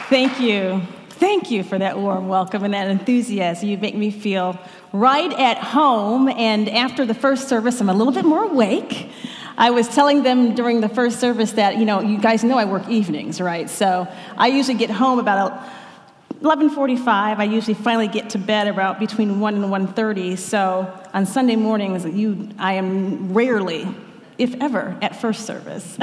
Thank you. Thank you for that warm welcome and that enthusiasm. You make me feel right at home. And after the first service, I'm a little bit more awake. I was telling them during the first service that, you guys know I work evenings, right? So I usually get home about 11:45. I usually finally get to bed about between 1 and 1:30. So on Sunday mornings, I am rarely, if ever, at first service.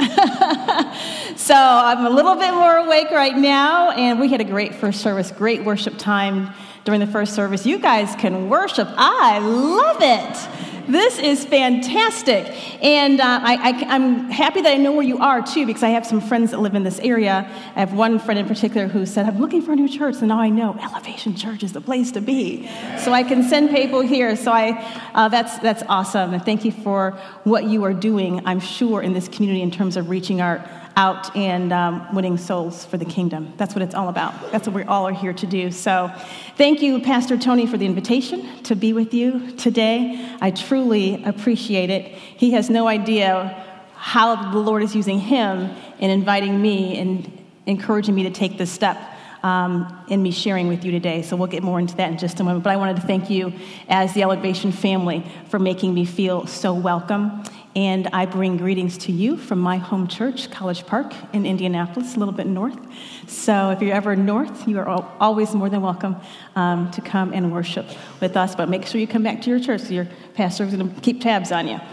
So I'm a little bit more awake right now, and we had a great first service, great worship time during the first service. You guys can worship. I love it. This is fantastic. And I'm happy that I know where you are, too, because I have some friends that live in this area. I have one friend in particular who said, I'm looking for a new church, and now I know Elevation Church is the place to be. So I can send people here. So that's awesome. And thank you for what you are doing, I'm sure, in this community in terms of reaching out and winning souls for the kingdom. That's what it's all about. That's what we all are here to do. So thank you, Pastor Tony, for the invitation to be with you today. I truly appreciate it. He has no idea how the Lord is using him in inviting me and encouraging me to take this step in me sharing with you today. So we'll get more into that in just a moment. But I wanted to thank you as the Elevation family for making me feel so welcome. And I bring greetings to you from my home church, College Park in Indianapolis, a little bit north. So if you're ever north, you are always more than welcome to come and worship with us. But make sure you come back to your church so your pastor is going to keep tabs on you.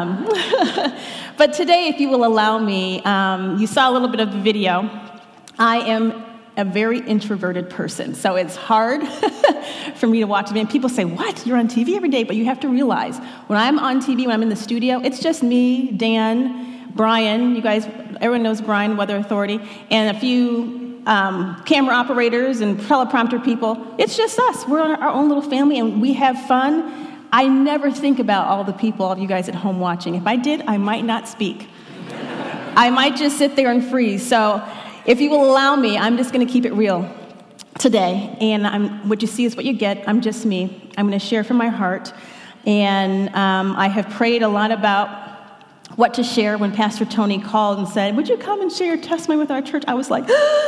But today, if you will allow me, you saw a little bit of the video. I am a very introverted person, so it's hard for me to watch. And people say, what? You're on TV every day? But you have to realize, when I'm on TV, when I'm in the studio, it's just me, Dan, Brian, you guys, everyone knows Brian, Weather Authority, and a few camera operators and teleprompter people. It's just us. We're our own little family, and we have fun. I never think about all the people, all of you guys at home watching. If I did, I might not speak. I might just sit there and freeze. So if you will allow me, I'm just going to keep it real today. And what you see is what you get. I'm just me. I'm going to share from my heart. And I have prayed a lot about what to share. When Pastor Tony called and said, would you come and share your testimony with our church? I was like,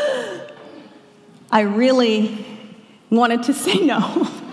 I really wanted to say no.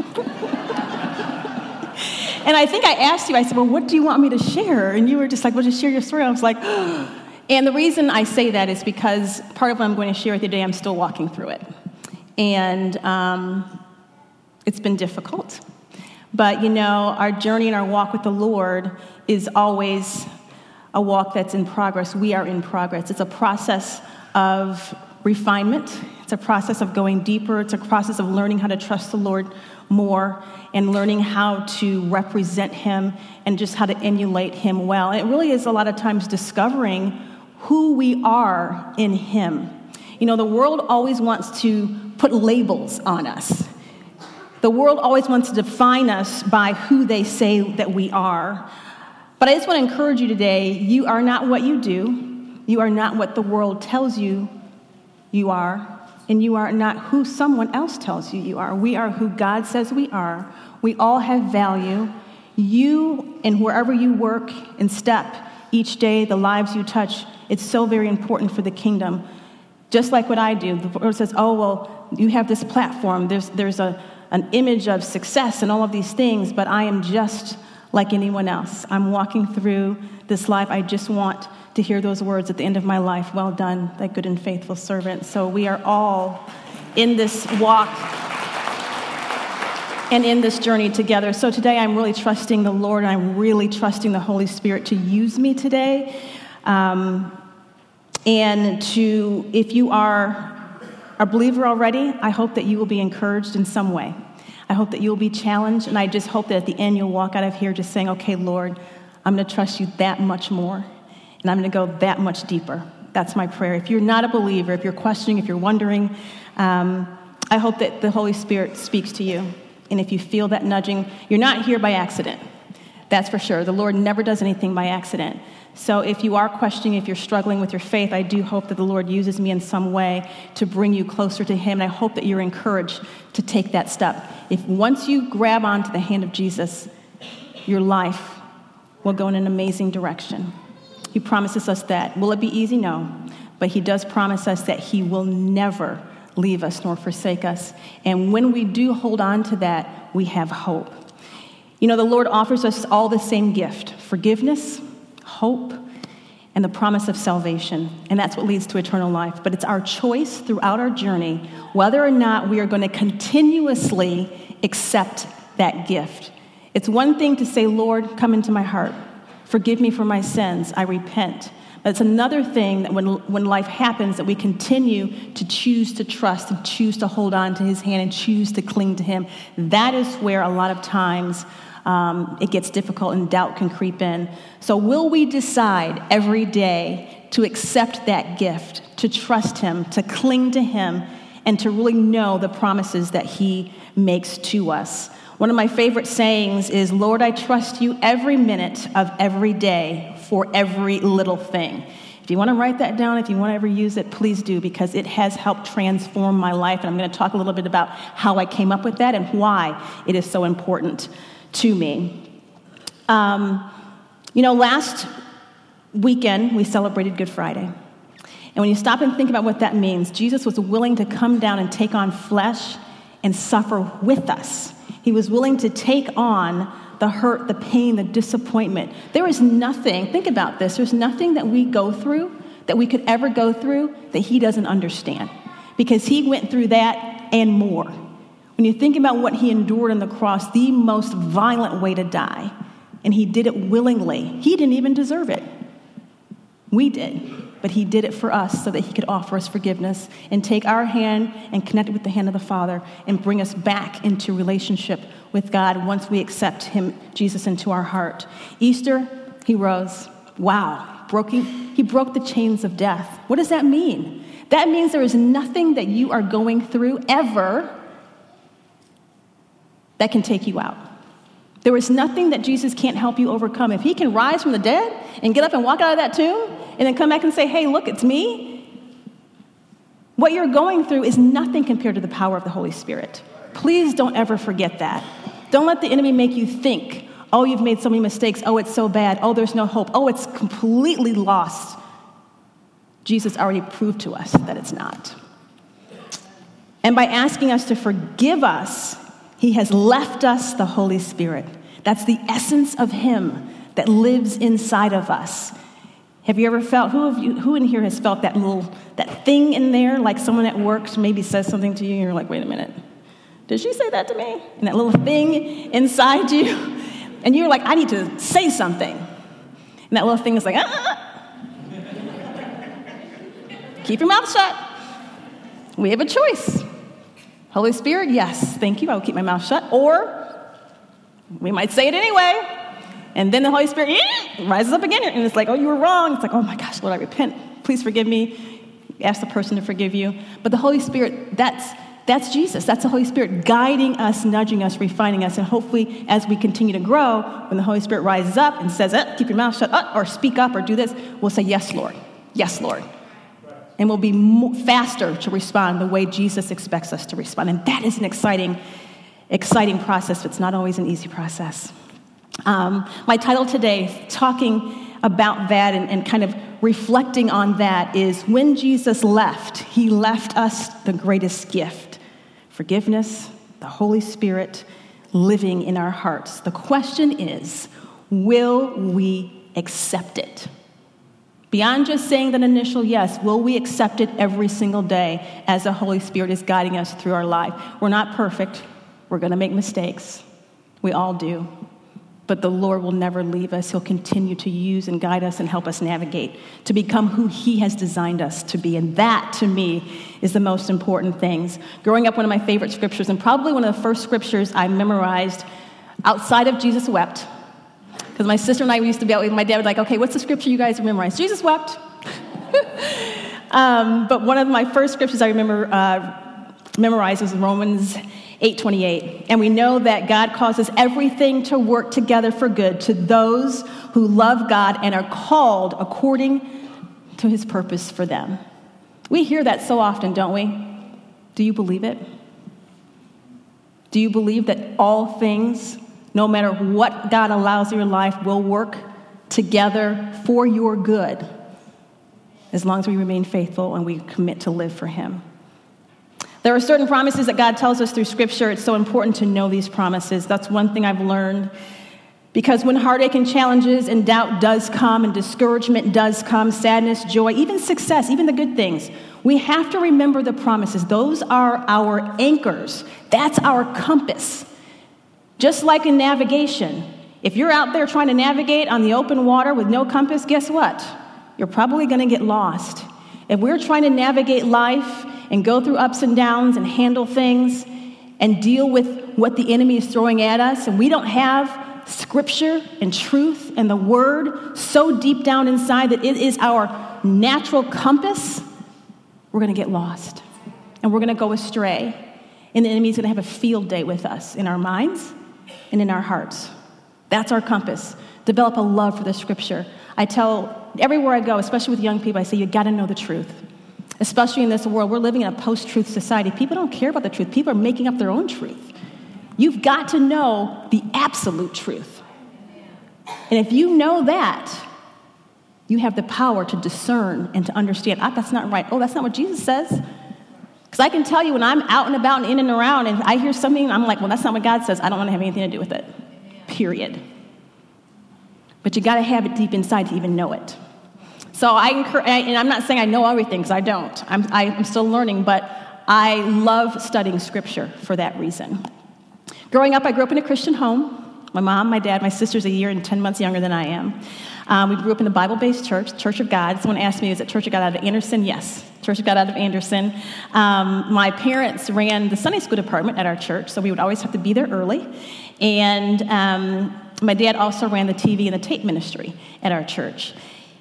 And I think I asked you, I said, well, what do you want me to share? And you were just like, well, just share your story. I was like, and the reason I say that is because part of what I'm going to share with you today, I'm still walking through it. And it's been difficult. But, our journey and our walk with the Lord is always a walk that's in progress. We are in progress. It's a process of refinement. It's a process of going deeper. It's a process of learning how to trust the Lord more and learning how to represent him and just how to emulate him well. And it really is a lot of times discovering who we are in him. The world always wants to put labels on us. The world always wants to define us by who they say that we are. But I just want to encourage you today, you are not what you do. You are not what the world tells you you are. And you are not who someone else tells you you are. We are who God says we are. We all have value. You and wherever you work and step each day, the lives you touch, it's so very important for the kingdom. Just like what I do. The Lord says, oh, well, you have this platform. There's an image of success and all of these things, but I am just like anyone else. I'm walking through this life. I just want to hear those words at the end of my life. Well done, thy good and faithful servant. So we are all in this walk and in this journey together. So today I'm really trusting the Lord, and I'm really trusting the Holy Spirit to use me today. And if you are a believer already, I hope that you will be encouraged in some way. I hope that you'll be challenged, and I just hope that at the end you'll walk out of here just saying, okay, Lord, I'm going to trust you that much more, and I'm going to go that much deeper. That's my prayer. If you're not a believer, if you're questioning, if you're wondering, I hope that the Holy Spirit speaks to you. And if you feel that nudging, you're not here by accident. That's for sure. The Lord never does anything by accident. So if you are questioning, if you're struggling with your faith, I do hope that the Lord uses me in some way to bring you closer to him. And I hope that you're encouraged to take that step. If once you grab onto the hand of Jesus, your life will go in an amazing direction. He promises us that. Will it be easy? No. But he does promise us that he will never leave us nor forsake us. And when we do hold on to that, we have hope. You know, the Lord offers us all the same gift: forgiveness, hope, and the promise of salvation. And that's what leads to eternal life. But it's our choice throughout our journey whether or not we are going to continuously accept that gift. It's one thing to say, Lord, come into my heart. Forgive me for my sins. I repent. But it's another thing that when life happens, that we continue to choose to trust and choose to hold on to his hand and choose to cling to him. That is where a lot of times it gets difficult and doubt can creep in. So will we decide every day to accept that gift, to trust him, to cling to him, and to really know the promises that he makes to us? One of my favorite sayings is, Lord, I trust you every minute of every day for every little thing. If you want to write that down, if you want to ever use it, please do, because it has helped transform my life. And I'm going to talk a little bit about how I came up with that and why it is so important to me. Last weekend, we celebrated Good Friday. And when you stop and think about what that means, Jesus was willing to come down and take on flesh and suffer with us. He was willing to take on the hurt, the pain, the disappointment. There is nothing, think about this, there's nothing that we go through, that we could ever go through, that he doesn't understand. Because he went through that and more. When you think about what he endured on the cross, the most violent way to die, and he did it willingly. He didn't even deserve it. We did, but he did it for us so that he could offer us forgiveness and take our hand and connect it with the hand of the Father and bring us back into relationship with God once we accept him, Jesus, into our heart. Easter, he rose. Wow. He broke the chains of death. What does that mean? That means there is nothing that you are going through ever that can take you out. There is nothing that Jesus can't help you overcome. If he can rise from the dead and get up and walk out of that tomb and then come back and say, hey, look, it's me. What you're going through is nothing compared to the power of the Holy Spirit. Please don't ever forget that. Don't let the enemy make you think, oh, you've made so many mistakes. Oh, it's so bad. Oh, there's no hope. Oh, it's completely lost. Jesus already proved to us that it's not. And by asking us to forgive us, he has left us the Holy Spirit. That's the essence of him that lives inside of us. Have you ever felt, who in here has felt that thing in there, like someone at work maybe says something to you and you're like, wait a minute, did she say that to me? And that little thing inside you, and you're like, I need to say something. And that little thing is like, Keep your mouth shut. We have a choice. Holy Spirit, yes, thank you, I will keep my mouth shut. Or we might say it anyway. And then the Holy Spirit rises up again. And it's like, oh, you were wrong. It's like, oh my gosh, Lord, I repent. Please forgive me. Ask the person to forgive you. But the Holy Spirit, that's Jesus. That's the Holy Spirit guiding us, nudging us, refining us. And hopefully, as we continue to grow, when the Holy Spirit rises up and says, keep your mouth shut, or speak up, or do this, we'll say, yes, Lord. Yes, Lord. And we'll be faster to respond the way Jesus expects us to respond. And that is an exciting process, but it's not always an easy process. My title today, talking about that and kind of reflecting on that, is when Jesus left, he left us the greatest gift: forgiveness, the Holy Spirit living in our hearts. The question is, will we accept it? Beyond just saying that initial yes, will we accept it every single day as the Holy Spirit is guiding us through our life? We're not perfect. We're going to make mistakes. We all do. But the Lord will never leave us. He'll continue to use and guide us and help us navigate to become who he has designed us to be. And that, to me, is the most important things. Growing up, one of my favorite scriptures, and probably one of the first scriptures I memorized outside of Jesus wept, because my sister and I used to be out with my dad, like, okay, what's the scripture you guys memorize? Jesus wept. But one of my first scriptures I remember memorized was Romans 8:28. And we know that God causes everything to work together for good to those who love God and are called according to his purpose for them. We hear that so often, don't we? Do you believe it? Do you believe that all things, no matter what God allows in your life, will work together for your good, as long as we remain faithful and we commit to live for him? There are certain promises that God tells us through Scripture. It's so important to know these promises. That's one thing I've learned. Because when heartache and challenges and doubt does come and discouragement does come, sadness, joy, even success, even the good things, we have to remember the promises. Those are our anchors. That's our compass. Just like in navigation, if you're out there trying to navigate on the open water with no compass, guess what? You're probably going to get lost. If we're trying to navigate life and go through ups and downs and handle things and deal with what the enemy is throwing at us, and we don't have Scripture and truth and the Word so deep down inside that it is our natural compass, we're going to get lost. And we're going to go astray. And the enemy is going to have a field day with us in our minds and in our hearts. That's our compass. Develop a love for the Scripture. I tell everywhere I go, especially with young people, I say, you got to know the truth. Especially in this world, we're living in a post-truth society. People don't care about the truth. People are making up their own truth. You've got to know the absolute truth. And if you know that, you have the power to discern and to understand, that's not right. Oh, that's not what Jesus says. Because I can tell you when I'm out and about and in and around and I hear something, and I'm like, well, that's not what God says. I don't want to have anything to do with it. Period. But you got to have it deep inside to even know it. So I encourage, and I'm not saying I know everything, because I don't. I'm still learning, but I love studying Scripture for that reason. Growing up, I grew up in a Christian home. My mom, my dad, my sister's a year and 10 months younger than I am. We grew up in a Bible-based church, Church of God. Someone asked me, is it Church of God out of Anderson? Yes, Church of God out of Anderson. My parents ran the Sunday school department at our church, so we would always have to be there early. And my dad also ran the TV and the tape ministry at our church.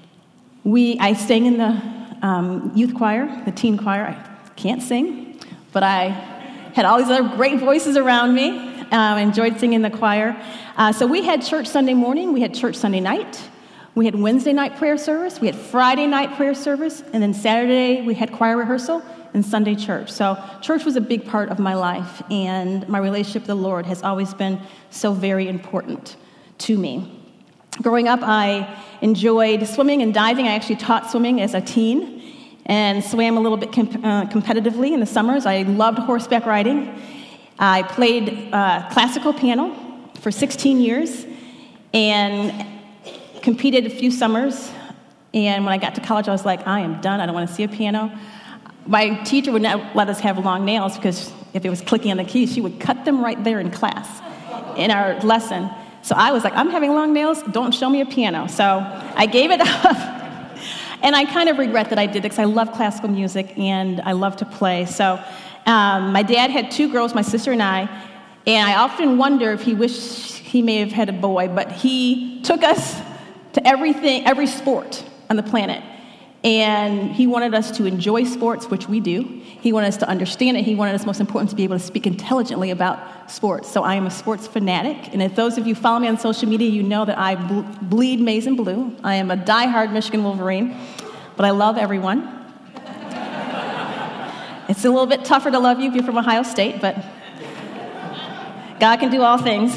I sang in the youth choir, the teen choir. I can't sing, but I had all these other great voices around me. Enjoyed singing in the choir. So we had church Sunday morning, we had church Sunday night, we had Wednesday night prayer service, we had Friday night prayer service, and then Saturday we had choir rehearsal and Sunday church. So church was a big part of my life, and my relationship with the Lord has always been so very important to me. Growing up, I enjoyed swimming and diving. I actually taught swimming as a teen and swam a little bit competitively in the summers. I loved horseback riding. I played classical piano for 16 years and competed a few summers. And when I got to college, I was like, I am done. I don't want to see a piano. My teacher would not let us have long nails because if it was clicking on the keys, she would cut them right there in class in our lesson. So I was like, I'm having long nails. Don't show me a piano. So I gave it up. And I kind of regret that I did it because I love classical music and I love to play. So my dad had two girls, my sister and I often wonder if he wished he may have had a boy, but he took us to every sport on the planet. And he wanted us to enjoy sports, which we do. He wanted us to understand it. He wanted us, most important, to be able to speak intelligently about sports. So I am a sports fanatic. And if those of you follow me on social media, you know that I bleed maize and blue. I am a diehard Michigan Wolverine, but I love everyone. It's a little bit tougher to love you if you're from Ohio State, but God can do all things.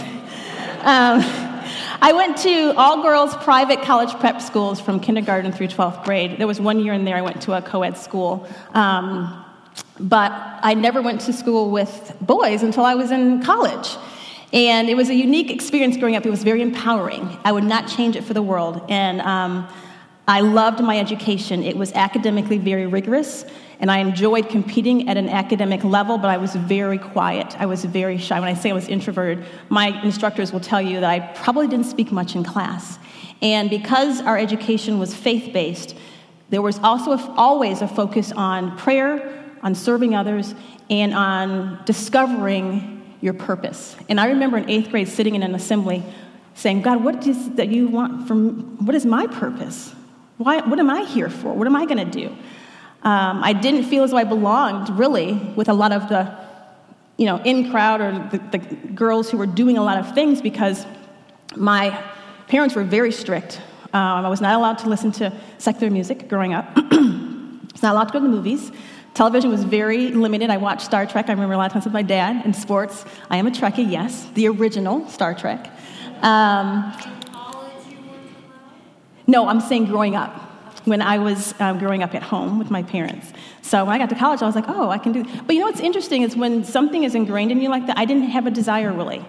I went to all-girls private college prep schools from kindergarten through 12th grade. There was 1 year in there I went to a co-ed school. But I never went to school with boys until I was in college. And it was a unique experience growing up. It was very empowering. I would not change it for the world. And I loved my education. It was academically very rigorous. And I enjoyed competing at an academic level, but I was very quiet. I was very shy. When I say I was introverted, my instructors will tell you that I probably didn't speak much in class. And because our education was faith-based, there was also always a focus on prayer, on serving others, and on discovering your purpose. And I remember in 8th grade sitting in an assembly saying, God, what is that you want from, what is my purpose? What am I here for? What am I going to do? I didn't feel as though I belonged, really, with a lot of the, in crowd or the girls who were doing a lot of things because my parents were very strict. I was not allowed to listen to secular music growing up. I was not allowed to go to the movies. Television was very limited. I watched Star Trek. I remember a lot of times with my dad. In sports, I am a Trekkie, yes, the original Star Trek. No, I'm saying growing up. when I was growing up at home with my parents. So when I got to college, I was like, oh, I can do that. But what's interesting is when something is ingrained in you like that, I didn't have a desire really.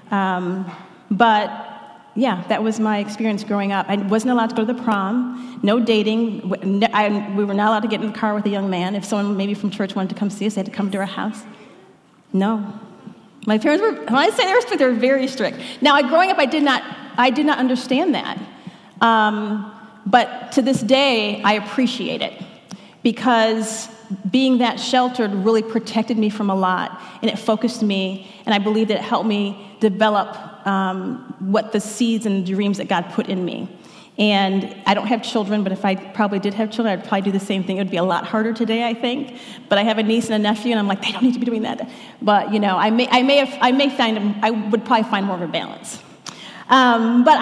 But yeah, that was my experience growing up. I wasn't allowed to go to the prom, no dating. We were not allowed to get in the car with a young man. If someone maybe from church wanted to come see us, they had to come to our house. No. My parents were, when I say they were strict, they were very strict. Now, growing up, I did not understand that. But to this day, I appreciate it because being that sheltered really protected me from a lot, and it focused me, and I believe that it helped me develop what the seeds and dreams that God put in me. And I don't have children, but if I probably did have children, I'd probably do the same thing. It would be a lot harder today, I think. But I have a niece and a nephew, and I'm like, they don't need to be doing that. But I would probably find more of a balance. But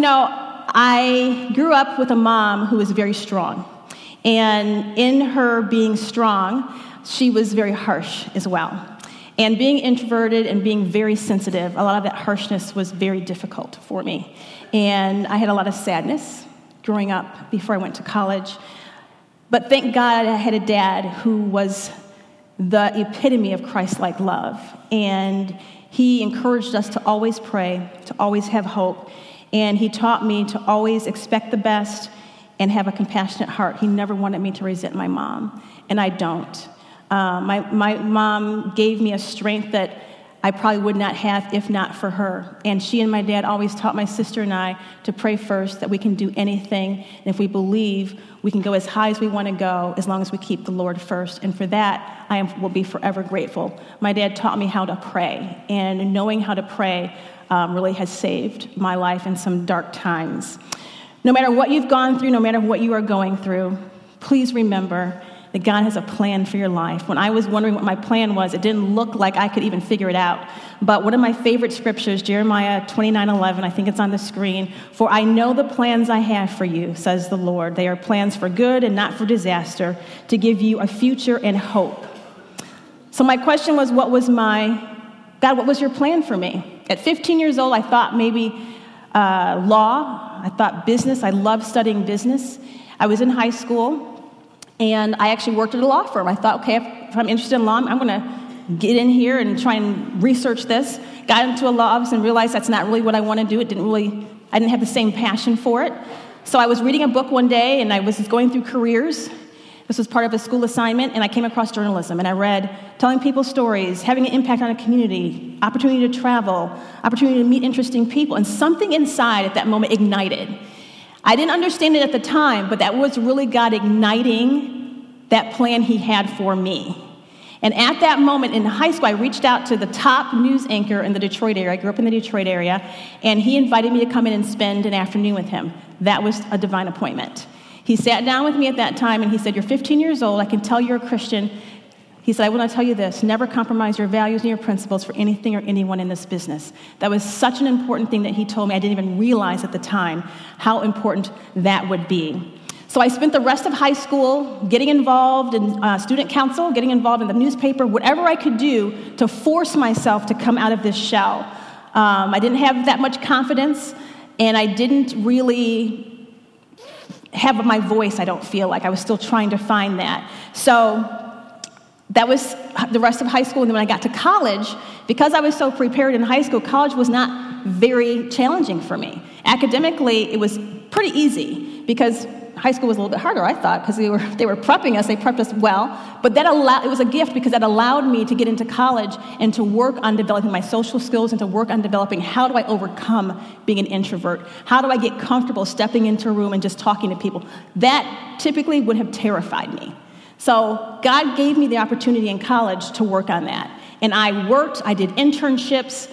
I grew up with a mom who was very strong. And in her being strong, she was very harsh as well. And being introverted and being very sensitive, a lot of that harshness was very difficult for me. And I had a lot of sadness growing up before I went to college. But thank God I had a dad who was the epitome of Christ-like love. And he encouraged us to always pray, to always have hope. And he taught me to always expect the best and have a compassionate heart. He never wanted me to resent my mom, and I don't. My mom gave me a strength that I probably would not have if not for her. And she and my dad always taught my sister and I to pray first, that we can do anything. And if we believe, we can go as high as we want to go as long as we keep the Lord first. And for that, will be forever grateful. My dad taught me how to pray. And knowing how to pray really has saved my life in some dark times. No matter what you've gone through, no matter what you are going through, please remember that God has a plan for your life. When I was wondering what my plan was, it didn't look like I could even figure it out. But one of my favorite scriptures, Jeremiah 29:11, I think it's on the screen. For I know the plans I have for you, says the Lord. They are plans for good and not for disaster, to give you a future and hope. So my question was, God, what was your plan for me? At 15 years old, I thought maybe law. I thought business. I loved studying business. I was in high school. And I actually worked at a law firm. I thought, okay, if I'm interested in law, I'm going to get in here and try and research this. Got into a law office and realized that's not really what I want to do. I didn't have the same passion for it. So I was reading a book one day, and I was going through careers. This was part of a school assignment, and I came across journalism. And I read telling people stories, having an impact on a community, opportunity to travel, opportunity to meet interesting people. And something inside at that moment ignited. I didn't understand it at the time, but that was really God igniting that plan he had for me. And at that moment in high school, I reached out to the top news anchor in the Detroit area. I grew up in the Detroit area, and he invited me to come in and spend an afternoon with him. That was a divine appointment. He sat down with me at that time, and he said, you're 15 years old. I can tell you're a Christian. He said, I want to tell you this, never compromise your values and your principles for anything or anyone in this business. That was such an important thing that he told me. I didn't even realize at the time how important that would be. So I spent the rest of high school getting involved in student council, getting involved in the newspaper, whatever I could do to force myself to come out of this shell. I didn't have that much confidence, and I didn't really have my voice, I don't feel like. I was still trying to find that. So that was the rest of high school. And then when I got to college, because I was so prepared in high school, college was not very challenging for me. Academically, it was pretty easy because high school was a little bit harder, I thought, because they were prepping us. They prepped us well. But it was a gift because that allowed me to get into college and to work on developing my social skills and to work on developing how do I overcome being an introvert? How do I get comfortable stepping into a room and just talking to people? That typically would have terrified me. So God gave me the opportunity in college to work on that. And I worked, I did internships,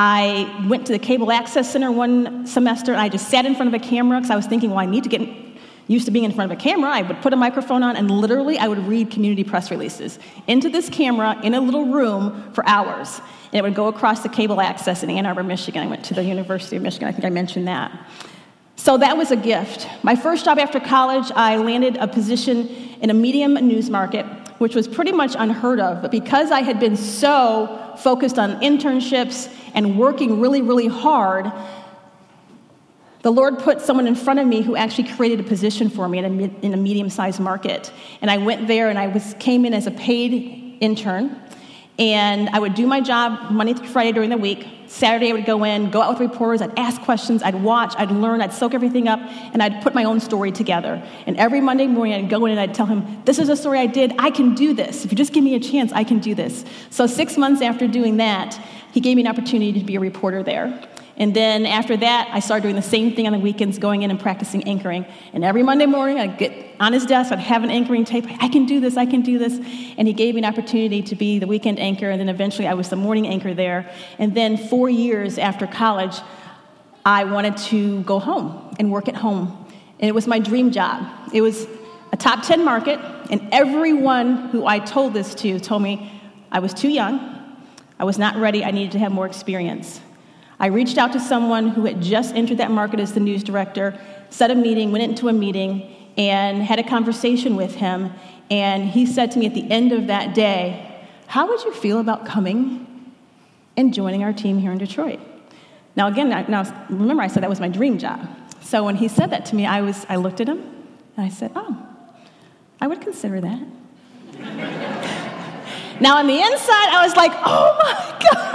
I went to the Cable Access Center one semester, and I just sat in front of a camera because I was thinking, well, I need to get used to being in front of a camera. I would put a microphone on, and literally I would read community press releases into this camera in a little room for hours. And it would go across the Cable Access in Ann Arbor, Michigan. I went to the University of Michigan. I think I mentioned that. So that was a gift. My first job after college, I landed a position in a medium news market, which was pretty much unheard of. But because I had been so focused on internships and working really, really hard, The Lord put someone in front of me who actually created a position for me in a medium-sized market. And I went there and came in as a paid intern. And I would do my job Monday through Friday during the week. Saturday I would go out with reporters, I'd ask questions, I'd watch, I'd learn, I'd soak everything up, and I'd put my own story together. And every Monday morning I'd go in and I'd tell him, this is a story I did, I can do this. If you just give me a chance, I can do this. So 6 months after doing that, he gave me an opportunity to be a reporter there. And then after that, I started doing the same thing on the weekends, going in and practicing anchoring. And every Monday morning, I'd get on his desk, I'd have an anchoring tape. I can do this, I can do this. And he gave me an opportunity to be the weekend anchor, and then eventually I was the morning anchor there. And then 4 years after college, I wanted to go home and work at home. And it was my dream job. It was a top 10 market, and everyone who I told this to told me I was too young, I was not ready, I needed to have more experience. I reached out to someone who had just entered that market as the news director, set a meeting, went into a meeting, and had a conversation with him. And he said to me at the end of that day, how would you feel about coming and joining our team here in Detroit? Now again, remember I said that was my dream job. So when he said that to me, I looked at him, and I said, oh, I would consider that. Now on the inside, I was like, oh my gosh.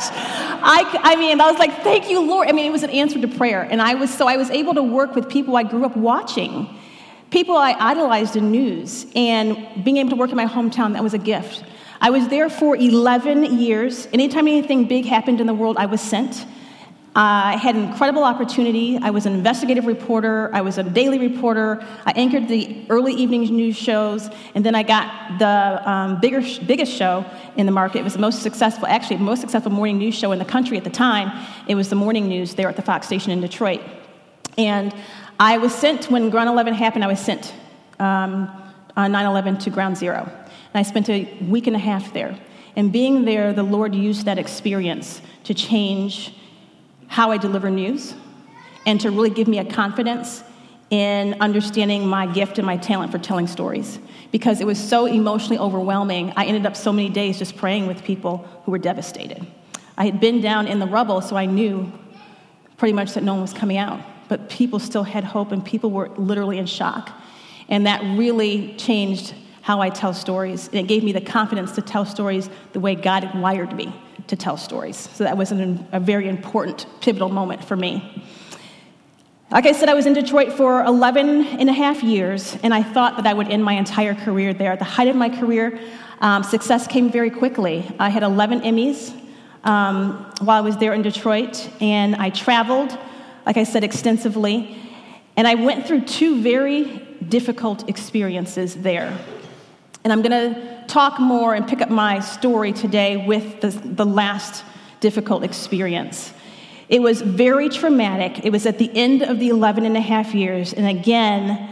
I was like, thank you, Lord. It was an answer to prayer. And I was able to work with people I grew up watching, people I idolized in news, and being able to work in my hometown, that was a gift. I was there for 11 years. Anytime anything big happened in the world, I was sent. I had an incredible opportunity. I was an investigative reporter. I was a daily reporter. I anchored the early evening news shows, and then I got the biggest show in the market. It was the most successful morning news show in the country at the time. It was the morning news there at the Fox station in Detroit. And I was sent, when Ground 11 happened, I was sent on 9/11 to Ground Zero. And I spent a week and a half there. And being there, the Lord used that experience to change how I deliver news, and to really give me a confidence in understanding my gift and my talent for telling stories. Because it was so emotionally overwhelming, I ended up so many days just praying with people who were devastated. I had been down in the rubble, so I knew pretty much that no one was coming out. But people still had hope, and people were literally in shock. And that really changed how I tell stories. And it gave me the confidence to tell stories the way God had wired me to tell stories. So that was a very important, pivotal moment for me. Like I said, I was in Detroit for 11 and a half years, and I thought that I would end my entire career there. At the height of my career, success came very quickly. I had 11 Emmys while I was there in Detroit, and I traveled, like I said, extensively. And I went through two very difficult experiences there. And I'm going to talk more and pick up my story today with the last difficult experience. It was very traumatic. It was at the end of the 11 and a half years. And again,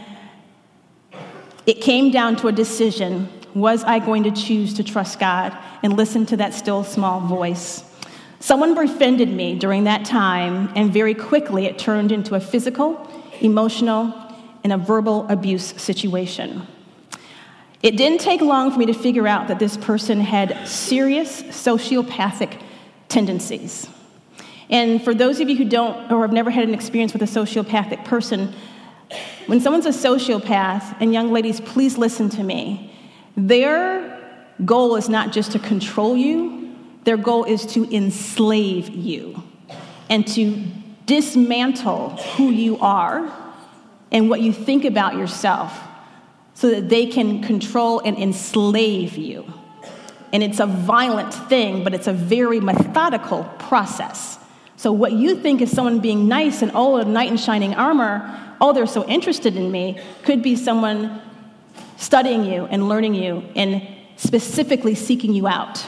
it came down to a decision. Was I going to choose to trust God and listen to that still small voice? Someone befriended me during that time, and very quickly it turned into a physical, emotional, and a verbal abuse situation. It didn't take long for me to figure out that this person had serious sociopathic tendencies. And for those of you who don't or have never had an experience with a sociopathic person, when someone's a sociopath, and young ladies, please listen to me, their goal is not just to control you, their goal is to enslave you and to dismantle who you are and what you think about yourself, so that they can control and enslave you. And it's a violent thing, but it's a very methodical process. So what you think is someone being nice and, a knight in shining armor, they're so interested in me, could be someone studying you and learning you and specifically seeking you out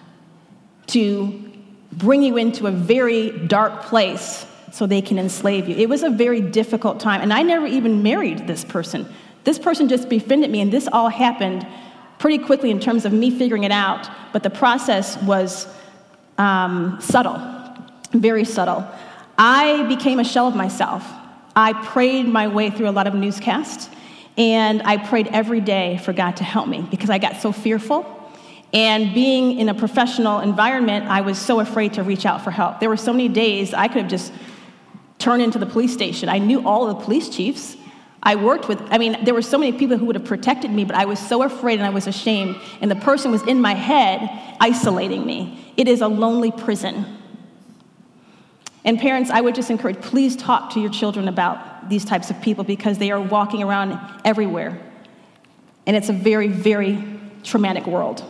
to bring you into a very dark place so they can enslave you. It was a very difficult time, and I never even married this person. This person just befriended me, and this all happened pretty quickly in terms of me figuring it out, but the process was subtle, very subtle. I became a shell of myself. I prayed my way through a lot of newscasts, and I prayed every day for God to help me because I got so fearful. And being in a professional environment, I was so afraid to reach out for help. There were so many days I could have just turn into the police station. I knew all of the police chiefs. There were so many people who would have protected me, but I was so afraid and I was ashamed. And the person was in my head isolating me. It is a lonely prison. And parents, I would just encourage, please talk to your children about these types of people because they are walking around everywhere. And it's a very, very traumatic world.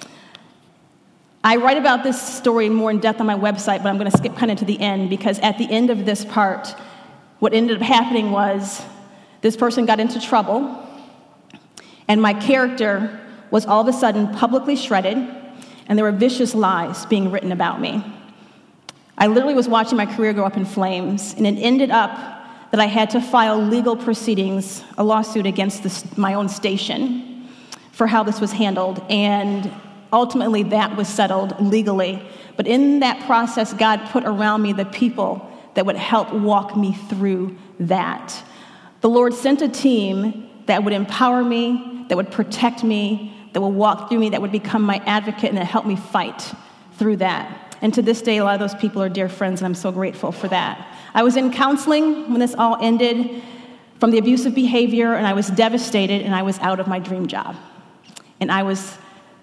I write about this story more in depth on my website, but I'm going to skip kind of to the end because at the end of this part, what ended up happening was this person got into trouble, and my character was all of a sudden publicly shredded, and there were vicious lies being written about me. I literally was watching my career go up in flames, and it ended up that I had to file legal proceedings, a lawsuit against my own station for how this was handled, and ultimately that was settled legally. But in that process, God put around me the people that would help walk me through that. The Lord sent a team that would empower me, that would protect me, that would walk through me, that would become my advocate, and that helped me fight through that. And to this day, a lot of those people are dear friends, and I'm so grateful for that. I was in counseling when this all ended from the abusive behavior, and I was devastated, and I was out of my dream job. And I was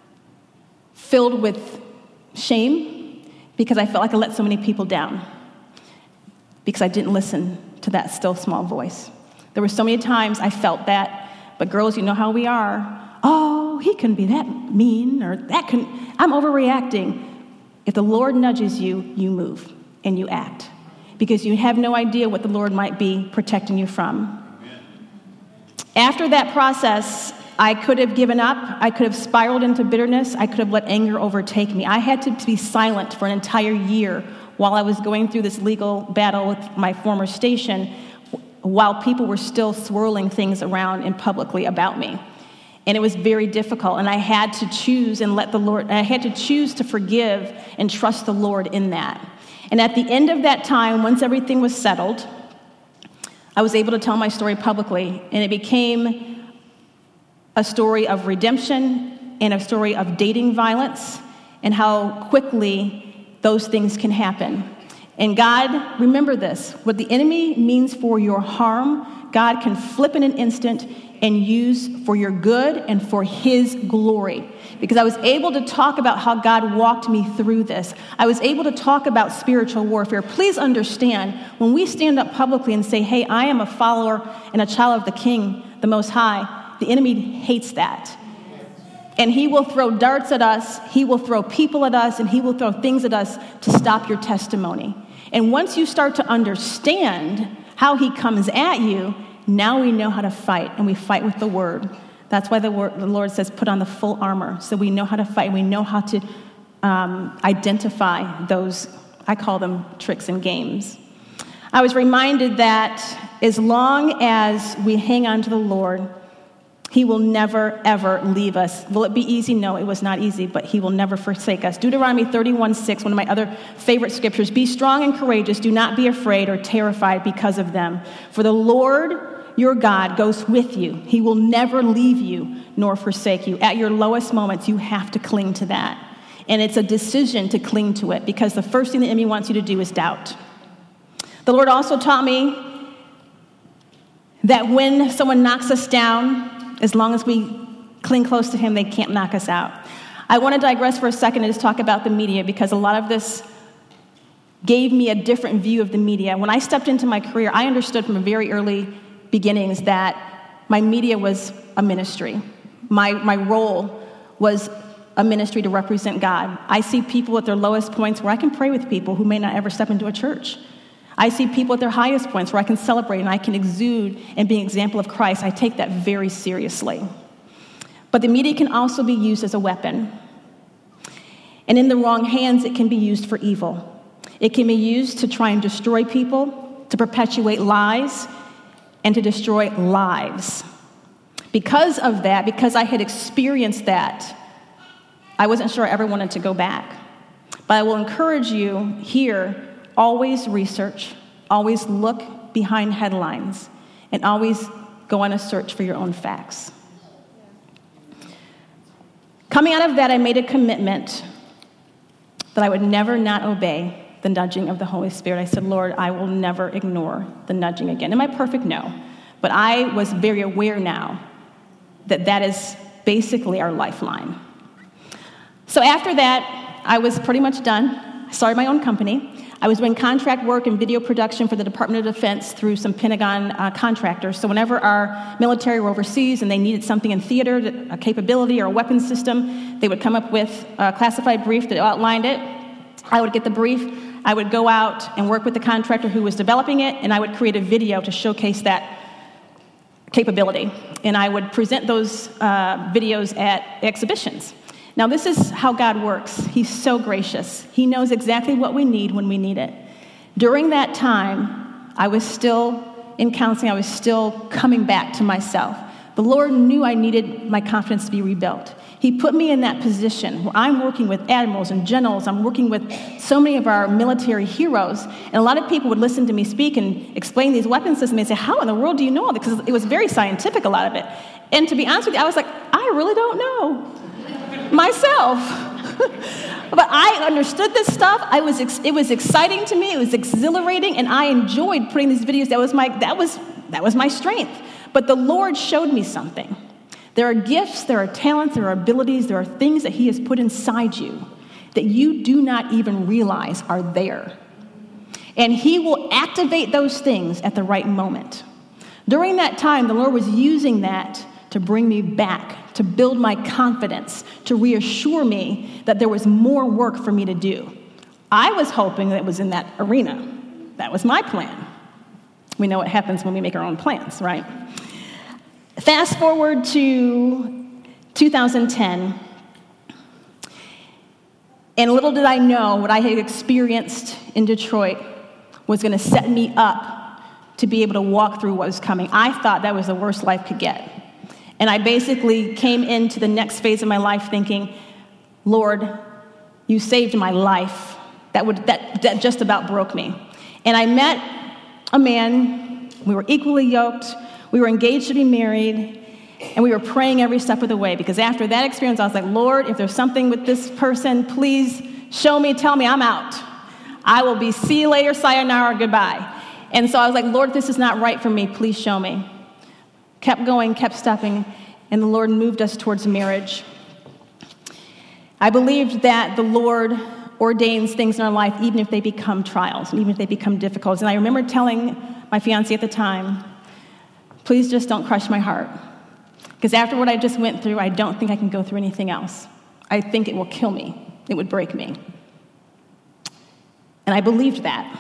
filled with shame because I felt like I let so many people down because I didn't listen to that still small voice. There were so many times I felt that, but girls, you know how we are. Oh, he couldn't be that mean, or I'm overreacting. If the Lord nudges you, you move and you act because you have no idea what the Lord might be protecting you from. After that process, I could have given up. I could have spiraled into bitterness. I could have let anger overtake me. I had to be silent for an entire year while I was going through this legal battle with my former station, while people were still swirling things around and publicly about me. And it was very difficult, and I had to choose I had to choose to forgive and trust the Lord in that. And at the end of that time, once everything was settled, I was able to tell my story publicly, and it became a story of redemption and a story of dating violence and how quickly those things can happen. And God, remember this, what the enemy means for your harm, God can flip in an instant and use for your good and for his glory. Because I was able to talk about how God walked me through this. I was able to talk about spiritual warfare. Please understand, when we stand up publicly and say, hey, I am a follower and a child of the King, the Most High, the enemy hates that. And he will throw darts at us, he will throw people at us, and he will throw things at us to stop your testimony. And once you start to understand how he comes at you, now we know how to fight, and we fight with the word. That's why the Lord says put on the full armor, so we know how to fight. We know how to identify those, I call them tricks and games. I was reminded that as long as we hang on to the Lord, he will never, ever leave us. Will it be easy? No, it was not easy, but he will never forsake us. Deuteronomy 31:6, one of my other favorite scriptures. Be strong and courageous. Do not be afraid or terrified because of them. For the Lord your God goes with you. He will never leave you nor forsake you. At your lowest moments, you have to cling to that. And it's a decision to cling to it because the first thing the enemy wants you to do is doubt. The Lord also taught me that when someone knocks us down, as long as we cling close to him, they can't knock us out. I want to digress for a second and just talk about the media because a lot of this gave me a different view of the media. When I stepped into my career, I understood from very early beginnings that my media was a ministry. My role was a ministry to represent God. I see people at their lowest points where I can pray with people who may not ever step into a church. I see people at their highest points where I can celebrate and I can exude and be an example of Christ. I take that very seriously. But the media can also be used as a weapon. And in the wrong hands, it can be used for evil. It can be used to try and destroy people, to perpetuate lies, and to destroy lives. Because of that, because I had experienced that, I wasn't sure I ever wanted to go back. But I will encourage you here, always research, always look behind headlines, and always go on a search for your own facts. Coming out of that, I made a commitment that I would never not obey the nudging of the Holy Spirit. I said, Lord, I will never ignore the nudging again. Am I perfect? No. But I was very aware now that that is basically our lifeline. So after that, I was pretty much done. I started my own company. I was doing contract work and video production for the Department of Defense through some Pentagon contractors. So whenever our military were overseas and they needed something in theater, a capability or a weapons system, they would come up with a classified brief that outlined it. I would get the brief. I would go out and work with the contractor who was developing it, and I would create a video to showcase that capability. And I would present those videos at exhibitions. Now, this is how God works. He's so gracious. He knows exactly what we need when we need it. During that time, I was still in counseling. I was still coming back to myself. The Lord knew I needed my confidence to be rebuilt. He put me in that position where I'm working with admirals and generals. I'm working with so many of our military heroes. And a lot of people would listen to me speak and explain these weapons systems and say, how in the world do you know all that? Because it was very scientific, a lot of it. And to be honest with you, I was like, I really don't know myself. But I understood this stuff. It was exciting to me. It was exhilarating, and I enjoyed putting these videos. That was my strength. But the Lord showed me something. There are gifts, there are talents, there are abilities, there are things that He has put inside you that you do not even realize are there. And He will activate those things at the right moment. During that time, the Lord was using that to bring me back, to build my confidence, to reassure me that there was more work for me to do. I was hoping that it was in that arena. That was my plan. We know what happens when we make our own plans, right? Fast forward to 2010, and little did I know what I had experienced in Detroit was going to set me up to be able to walk through what was coming. I thought that was the worst life could get. And I basically came into the next phase of my life thinking, Lord, you saved my life. That just about broke me. And I met a man. We were equally yoked. We were engaged to be married. And we were praying every step of the way. Because after that experience, I was like, Lord, if there's something with this person, please show me, tell me I'm out. I will be see you later, sayonara, goodbye. And so I was like, Lord, this is not right for me. Please show me. Kept going, kept stepping, and the Lord moved us towards marriage. I believed that the Lord ordains things in our life even if they become trials and even if they become difficult. And I remember telling my fiancé at the time, please just don't crush my heart. Because after what I just went through, I don't think I can go through anything else. I think it will kill me. It would break me. And I believed that.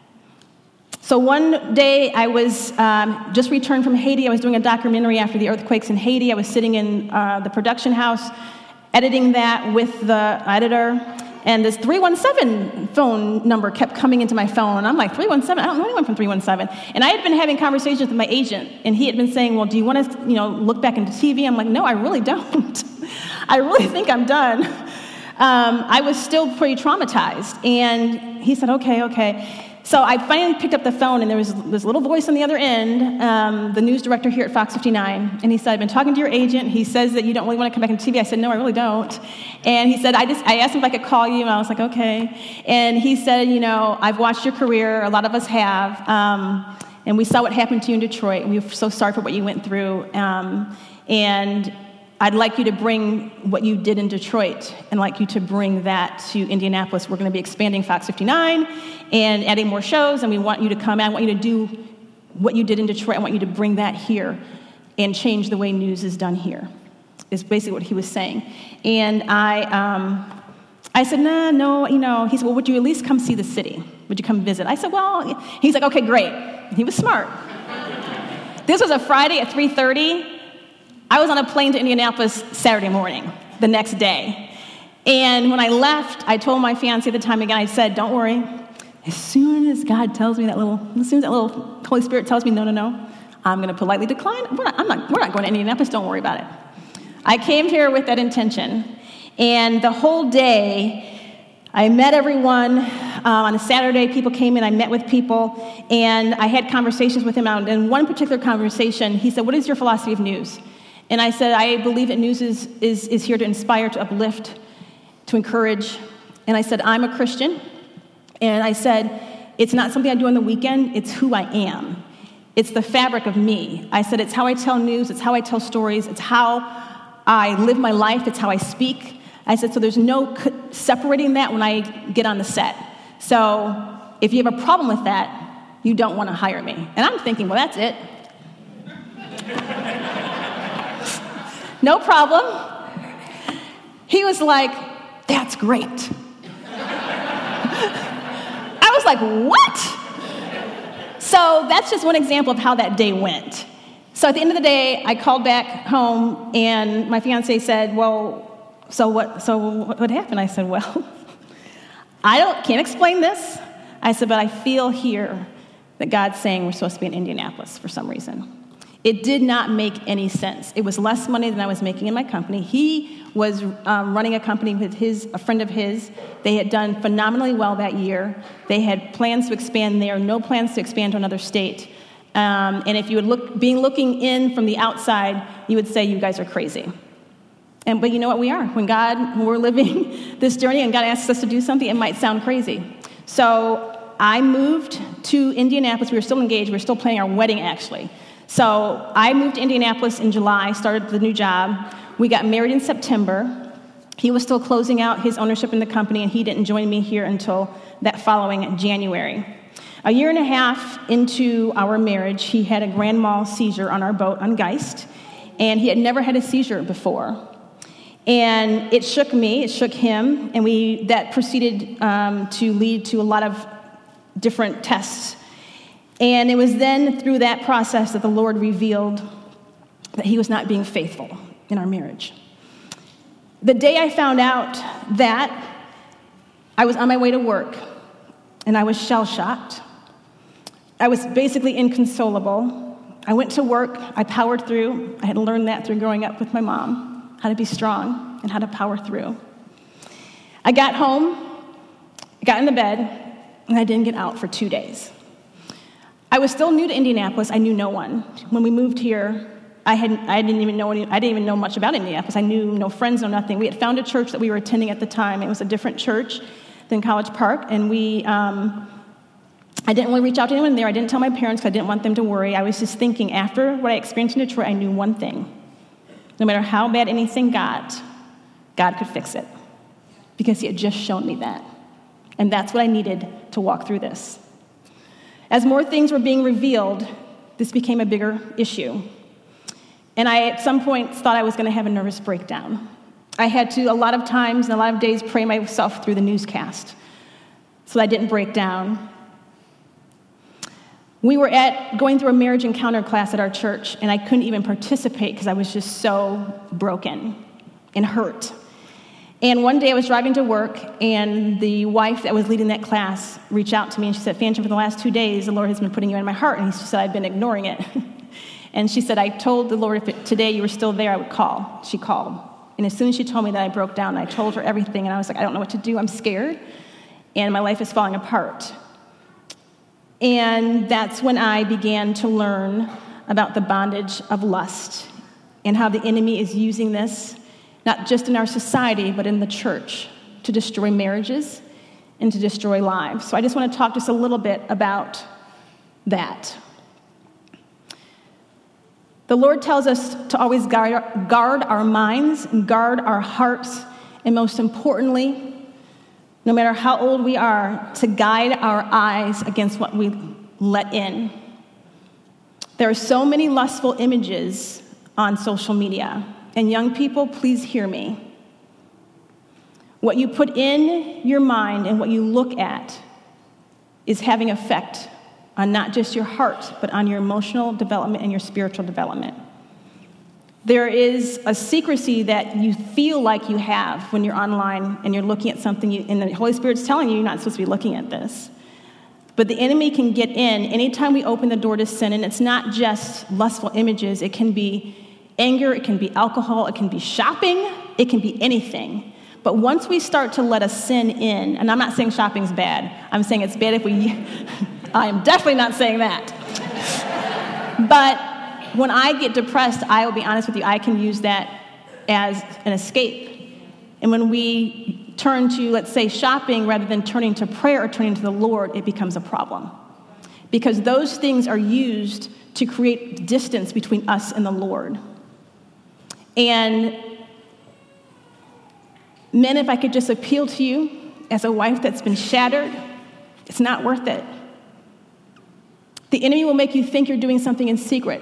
So one day, I was just returned from Haiti. I was doing a documentary after the earthquakes in Haiti. I was sitting in the production house, editing that with the editor, and this 317 phone number kept coming into my phone. And I'm like, 317? I don't know anyone from 317. And I had been having conversations with my agent, and he had been saying, well, do you want to look back into TV? I'm like, no, I really don't. I really think I'm done. I was still pretty traumatized. And he said, okay. So I finally picked up the phone, and there was this little voice on the other end, the news director here at Fox 59, and he said, I've been talking to your agent. He says that you don't really want to come back on TV. I said, no, I really don't. And he said, I asked him if I could call you, and I was like, okay. And he said, I've watched your career. A lot of us have. And we saw what happened to you in Detroit, and we're so sorry for what you went through. And I'd like you to bring what you did in Detroit and like you to bring that to Indianapolis. We're going to be expanding Fox 59 and adding more shows, and we want you to come. I want you to do what you did in Detroit. I want you to bring that here and change the way news is done here, is basically what he was saying. And I said, no. He said, well, would you at least come see the city? Would you come visit? I said, well, he's like, okay, great. He was smart. This was a Friday at 3:30. I was on a plane to Indianapolis Saturday morning, the next day. And when I left, I told my fiancé at the time again, I said, don't worry. As soon as God tells me that little Holy Spirit tells me, no, I'm going to politely decline. We're not going to Indianapolis. Don't worry about it. I came here with that intention. And the whole day, I met everyone. On a Saturday, people came in. I met with people. And I had conversations with him. And in one particular conversation, he said, what is your philosophy of news? And I said, I believe that news is here to inspire, to uplift, to encourage. And I said, I'm a Christian. And I said, it's not something I do on the weekend, it's who I am. It's the fabric of me. I said, it's how I tell news, it's how I tell stories, it's how I live my life, it's how I speak. I said, so there's no separating that when I get on the set. So if you have a problem with that, you don't want to hire me. And I'm thinking, well, that's it. No problem. He was like, that's great. I was like, what? So that's just one example of how that day went. So at the end of the day, I called back home, and my fiance said, well, so what happened? I said, well, can't explain this. I said, but I feel here that God's saying we're supposed to be in Indianapolis for some reason. It did not make any sense. It was less money than I was making in my company. He was running a company with a friend of his. They had done phenomenally well that year. They had plans to expand there, no plans to expand to another state. And if you would looking in from the outside, you would say, you guys are crazy. But you know what we are. When we're living this journey and God asks us to do something, it might sound crazy. So I moved to Indianapolis. We were still engaged. We were still planning our wedding, actually. So I moved to Indianapolis in July, started the new job. We got married in September. He was still closing out his ownership in the company, and he didn't join me here until that following January. A year and a half into our marriage, he had a grand mal seizure on our boat on Geist, and he had never had a seizure before. And it shook me, it shook him, and that proceeded to lead to a lot of different tests. And it was then through that process that the Lord revealed that he was not being faithful in our marriage. The day I found out that, I was on my way to work, and I was shell-shocked. I was basically inconsolable. I went to work. I powered through. I had learned that through growing up with my mom, how to be strong and how to power through. I got home, got in the bed, and I didn't get out for 2 days. I was still new to Indianapolis. I knew no one. When we moved here, I didn't even know much about Indianapolis. I knew no friends, no nothing. We had found a church that we were attending at the time. It was a different church than College Park, and I didn't really reach out to anyone there. I didn't tell my parents because I didn't want them to worry. I was just thinking, after what I experienced in Detroit, I knew one thing. No matter how bad anything got, God could fix it, because he had just shown me that. And that's what I needed to walk through this. As more things were being revealed, this became a bigger issue. And I, at some point, thought I was going to have a nervous breakdown. I had to, a lot of times and a lot of days, pray myself through the newscast so that I didn't break down. We were going through a marriage encounter class at our church, and I couldn't even participate because I was just so broken and hurt. And one day I was driving to work, and the wife that was leading that class reached out to me, and she said, Fanchon, for the last 2 days, the Lord has been putting you in my heart. And she said, I've been ignoring it. And she said, I told the Lord if today you were still there, I would call. She called. And as soon as she told me that, I broke down, and I told her everything, and I was like, I don't know what to do. I'm scared, and my life is falling apart. And that's when I began to learn about the bondage of lust and how the enemy is using this, not just in our society, but in the church, to destroy marriages and to destroy lives. So I just want to talk just a little bit about that. The Lord tells us to always guard our minds and guard our hearts, and most importantly, no matter how old we are, to guide our eyes against what we let in. There are so many lustful images on social media. And young people, please hear me. What you put in your mind and what you look at is having effect on not just your heart, but on your emotional development and your spiritual development. There is a secrecy that you feel like you have when you're online and you're looking at something, and the Holy Spirit's telling you you're not supposed to be looking at this. But the enemy can get in anytime we open the door to sin, and it's not just lustful images. It can be anger, it can be alcohol, it can be shopping, it can be anything. But once we start to let a sin in, and I'm not saying shopping's bad, I'm saying it's bad if I am definitely not saying that. But when I get depressed, I will be honest with you, I can use that as an escape. And when we turn to, let's say, shopping rather than turning to prayer or turning to the Lord, it becomes a problem. Because those things are used to create distance between us and the Lord. And men, if I could just appeal to you as a wife that's been shattered, it's not worth it. The enemy will make you think you're doing something in secret,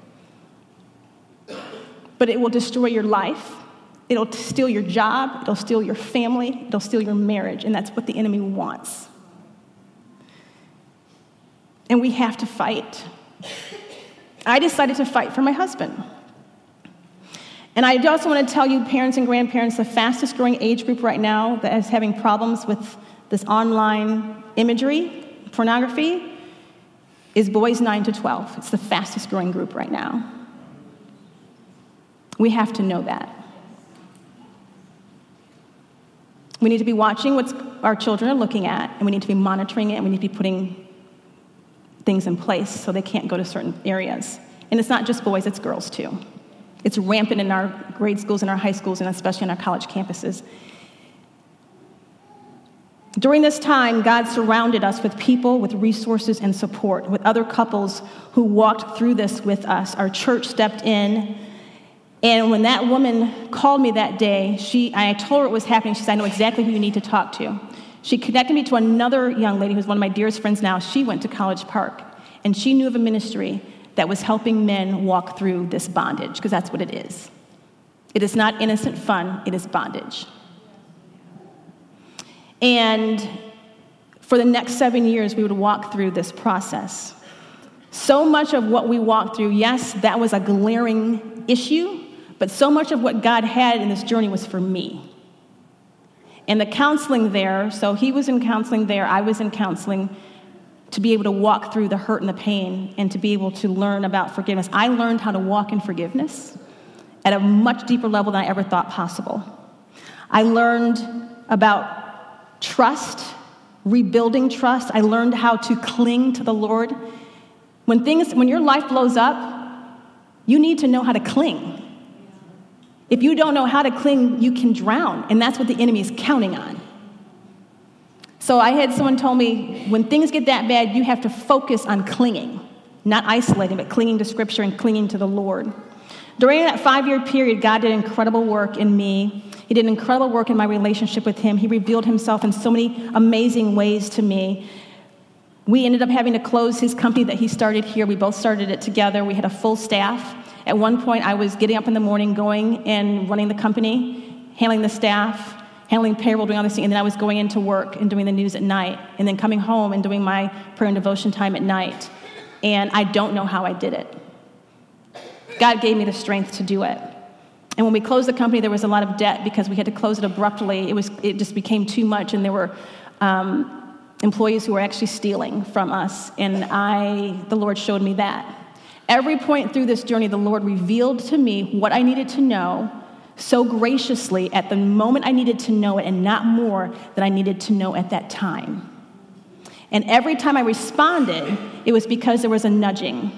but it will destroy your life. It'll steal your job. It'll steal your family. It'll steal your marriage, and that's what the enemy wants. And we have to fight. I decided to fight for my husband. And I also want to tell you, parents and grandparents, the fastest growing age group right now that is having problems with this online imagery, pornography, is boys 9 to 12. It's the fastest growing group right now. We have to know that. We need to be watching what our children are looking at, and we need to be monitoring it, and we need to be putting things in place so they can't go to certain areas. And it's not just boys, it's girls too. It's rampant in our grade schools and our high schools, and especially on our college campuses. During this time, God surrounded us with people, with resources and support, with other couples who walked through this with us. Our church stepped in, and when that woman called me that day, I told her what was happening. She said, I know exactly who you need to talk to. She connected me to another young lady who's one of my dearest friends now. She went to College Park, and she knew of a ministry that was helping men walk through this bondage, because that's what it is. It is not innocent fun, it is bondage. And for the next 7 years, we would walk through this process. So much of what we walked through, yes, that was a glaring issue, but so much of what God had in this journey was for me. And the counseling there, so he was in counseling there, I was in counseling, to be able to walk through the hurt and the pain and to be able to learn about forgiveness. I learned how to walk in forgiveness at a much deeper level than I ever thought possible. I learned about trust, rebuilding trust. I learned how to cling to the Lord. When your life blows up, you need to know how to cling. If you don't know how to cling, you can drown, and that's what the enemy is counting on. So I had someone tell me, when things get that bad, you have to focus on clinging, not isolating, but clinging to Scripture and clinging to the Lord. During that 5-year period, God did incredible work in me. He did incredible work in my relationship with him. He revealed himself in so many amazing ways to me. We ended up having to close his company that he started here. We both started it together. We had a full staff. At one point, I was getting up in the morning, going and running the company, handling the staff, handling payroll, doing all this thing, and then I was going into work and doing the news at night, and then coming home and doing my prayer and devotion time at night. And I don't know how I did it. God gave me the strength to do it. And when we closed the company, there was a lot of debt because we had to close it abruptly. It just became too much, and there were employees who were actually stealing from us, and the Lord showed me that. Every point through this journey, the Lord revealed to me what I needed to know so graciously at the moment I needed to know it, and not more than I needed to know at that time. And every time I responded, it was because there was a nudging.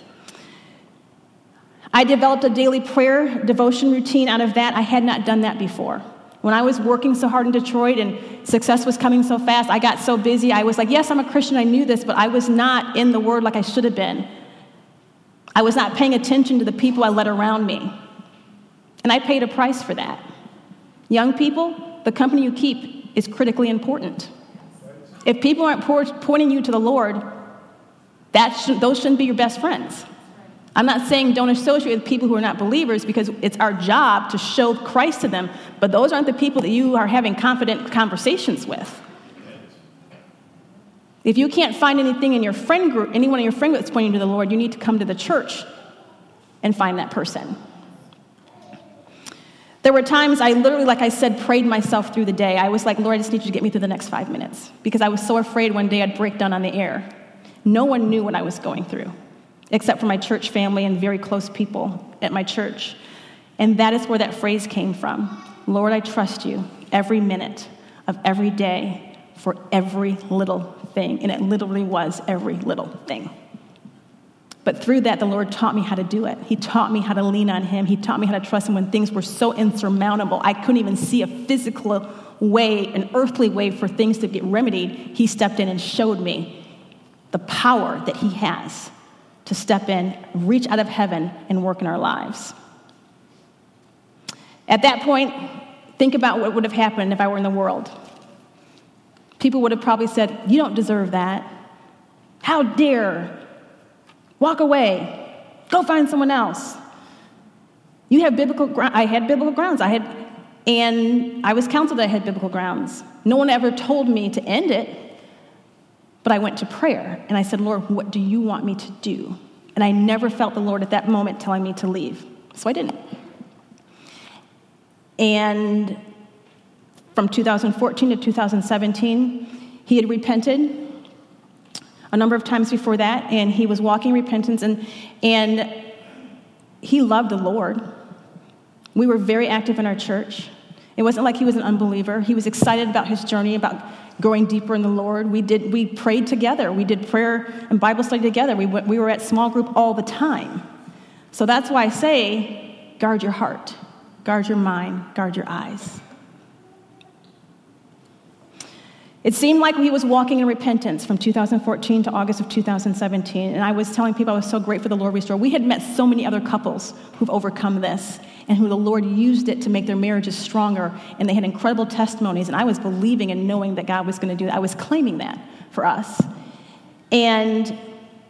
I developed a daily prayer devotion routine out of that. I had not done that before. When I was working so hard in Detroit and success was coming so fast, I got so busy. I was like, yes, I'm a Christian, I knew this, but I was not in the Word like I should have been. I was not paying attention to the people I let around me. And I paid a price for that. Young people, the company you keep is critically important. If people aren't pointing you to the Lord, those shouldn't be your best friends. I'm not saying don't associate with people who are not believers, because it's our job to show Christ to them, but those aren't the people that you are having confident conversations with. If you can't find anything in your friend group, anyone in your friend group that's pointing to the Lord, you need to come to the church and find that person. There were times I literally, like I said, prayed myself through the day. I was like, Lord, I just need you to get me through the next 5 minutes, because I was so afraid one day I'd break down on the air. No one knew what I was going through, except for my church family and very close people at my church. And that is where that phrase came from. Lord, I trust you every minute of every day for every little thing. And it literally was every little thing. But through that, the Lord taught me how to do it. He taught me how to lean on him. He taught me how to trust him when things were so insurmountable. I couldn't even see a physical way, an earthly way for things to get remedied, he stepped in and showed me the power that he has to step in, reach out of heaven, and work in our lives. At that point, think about what would have happened if I were in the world. People would have probably said, "You don't deserve that. How dare? Walk away. Go find someone else." You have I had biblical grounds. And I was counseled that I had biblical grounds. No one ever told me to end it, but I went to prayer, and I said, "Lord, what do you want me to do?" And I never felt the Lord at that moment telling me to leave, so I didn't. And from 2014 to 2017, he had repented a number of times before that, and he was walking repentance, and he loved the Lord. We were very active in our church. It wasn't like he was an unbeliever. He was excited about his journey, about going deeper in the Lord. We prayed together. We did prayer and Bible study together. We were at small group all the time. So that's why I say, guard your heart, guard your mind, guard your eyes. It seemed like he was walking in repentance from 2014 to August of 2017, and I was telling people I was so grateful for the Lord restored. We had met so many other couples who've overcome this and who the Lord used it to make their marriages stronger, and they had incredible testimonies, and I was believing and knowing that God was going to do that. I was claiming that for us. And